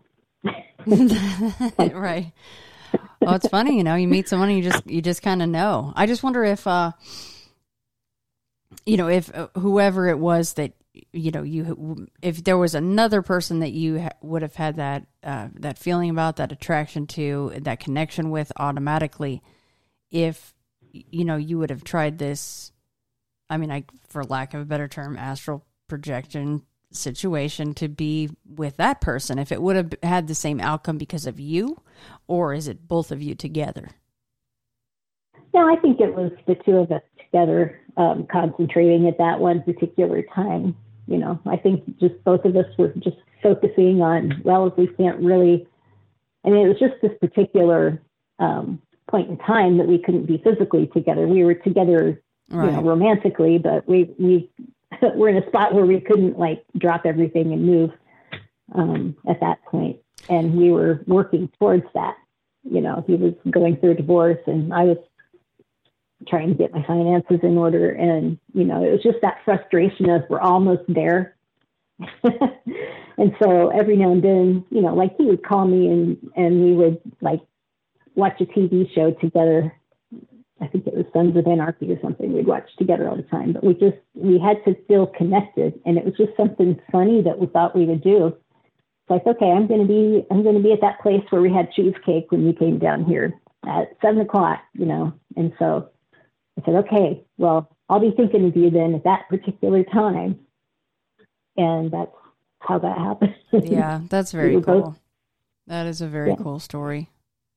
Right. Well, it's funny, you know, you meet someone and you just you just kind of know. I just wonder if, uh, you know, if uh, whoever it was that you know, you if there was another person that you ha- would have had that uh, that feeling about, that attraction to, that connection with automatically, if you know you would have tried this, I mean, I for lack of a better term, astral projection situation to be with that person, if it would have had the same outcome because of you, or is it both of you together? No, I think it was the two of us together, um, concentrating at that one particular time. You know, I think just both of us were just focusing on, well, if we can't really, I mean, it was just this particular um, point in time that we couldn't be physically together. We were together, right, you know, romantically, but we, we were in a spot where we couldn't like drop everything and move um, at that point. And we were working towards that. You know, he was going through a divorce and I was trying to get my finances in order. And, you know, it was just that frustration of we're almost there. And so every now and then, you know, like he would call me and, and we would like watch a T V show together. I think it was Sons of Anarchy or something we'd watch together all the time, but we just, we had to feel connected. And it was just something funny that we thought we would do. It's like, okay, I'm going to be, I'm going to be at that place where we had cheesecake when you came down here at seven o'clock, you know? And so I said, okay, well, I'll be thinking of you then at that particular time. And that's how that happened. Yeah, that's very we cool. Both, that is a very yeah. cool story.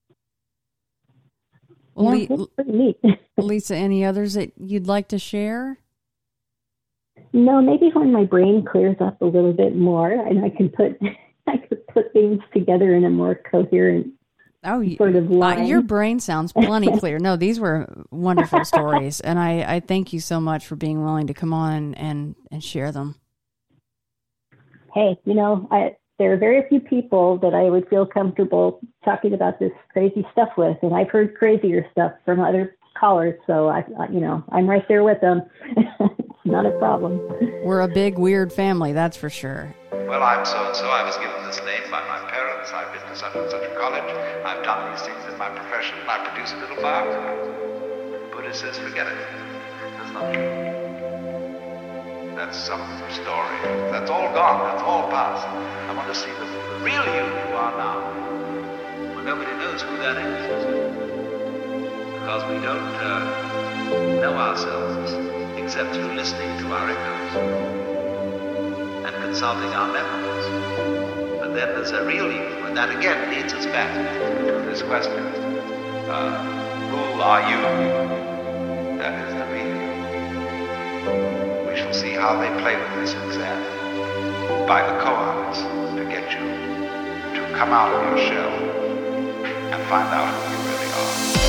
Well, yeah, Le- it's pretty neat. Lisa, any others that you'd like to share? No, maybe when my brain clears up a little bit more and I can put, I could put things together in a more coherent Oh, sort of line. Uh, your brain sounds plenty clear. No, these were wonderful stories, and I, I thank you so much for being willing to come on and, and share them. Hey, you know, I, there are very few people that I would feel comfortable talking about this crazy stuff with, and I've heard crazier stuff from other callers, so I, you know, I'm right there with them. It's not a problem. We're a big, weird family, that's for sure. Well, I'm so-and-so. I was given this name by my parents. I've been to such and such a college. I've done these things in my profession. I produce a little firecracker. Buddha says, forget it. That's not true. That's some story. That's all gone. That's all past. I want to see the, the real you you are now. Well, nobody knows who that is. Because we don't uh, know ourselves except through listening to our echoes and consulting our memories. But then there's a real you, and that again leads us back to this question. Uh, who are you? That is the real you. We shall see how they play with this exam by the koans to get you to come out of your shell and find out who you really are.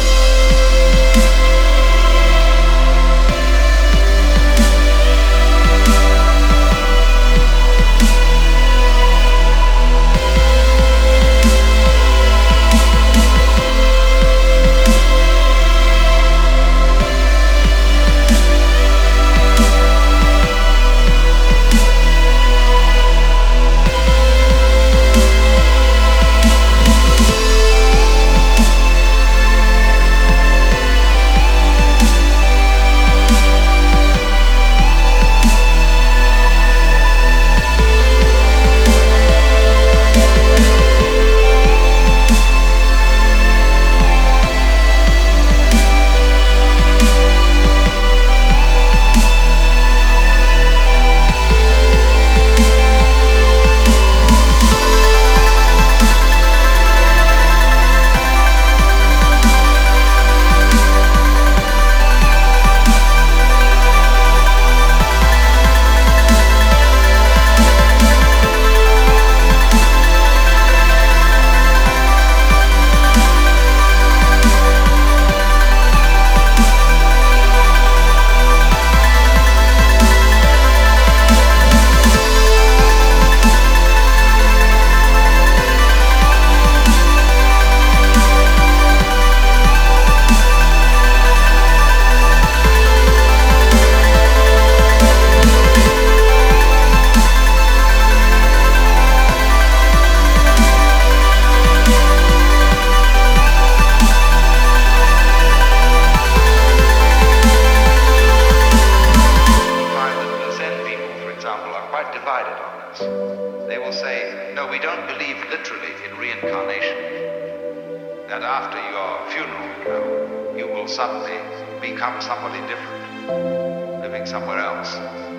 on this. They will say, no, we don't believe literally in reincarnation. That after your funeral, you know, you will suddenly become somebody different, living somewhere else.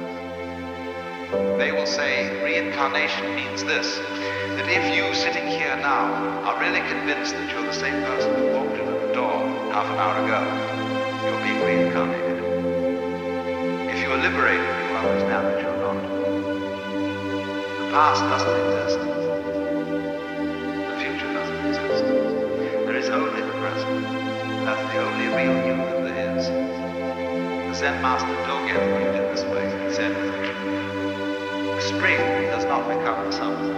They will say reincarnation means this, that if you sitting here now are really convinced that you're the same person who walked in at the door half an hour ago, you're being reincarnated. If you are liberated, you will understand that you're not. The past doesn't exist. The future doesn't exist. There is only the present. That's the only real you that there is. The Zen master Dogen put it in this way. He said, spring does not become the summer.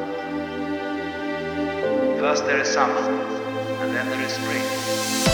First there is summer, and then there is spring.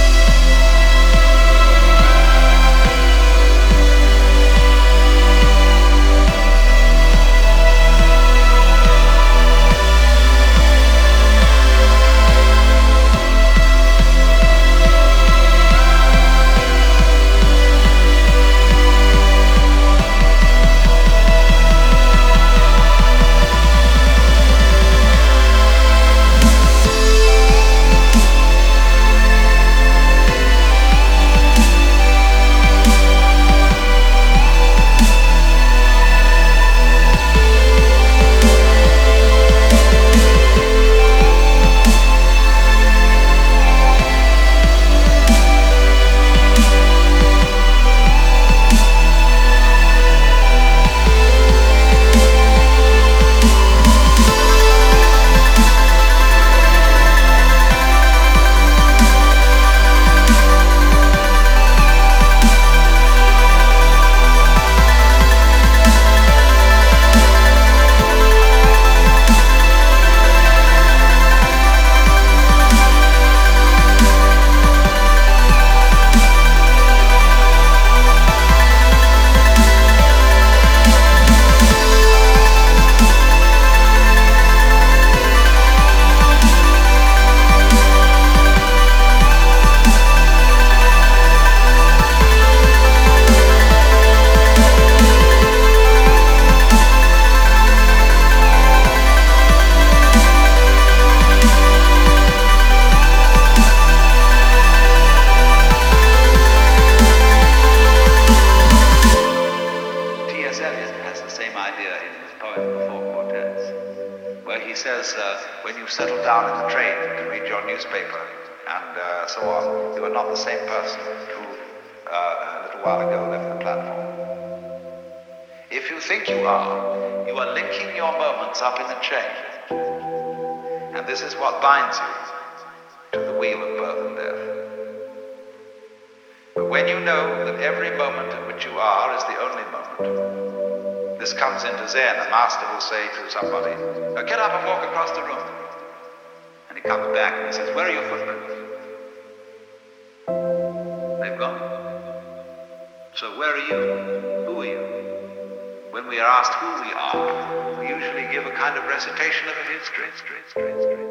Up in the chain. And this is what binds you to the wheel of birth and death. But when you know that every moment in which you are is the only moment, this comes into Zen. A master will say to somebody, oh, get up and walk across the room. And he comes back and he says, where are your footprints? They've gone. So where are you? Who are you? When we are asked who we are, we usually give a kind of recitation of a history, history, history, history.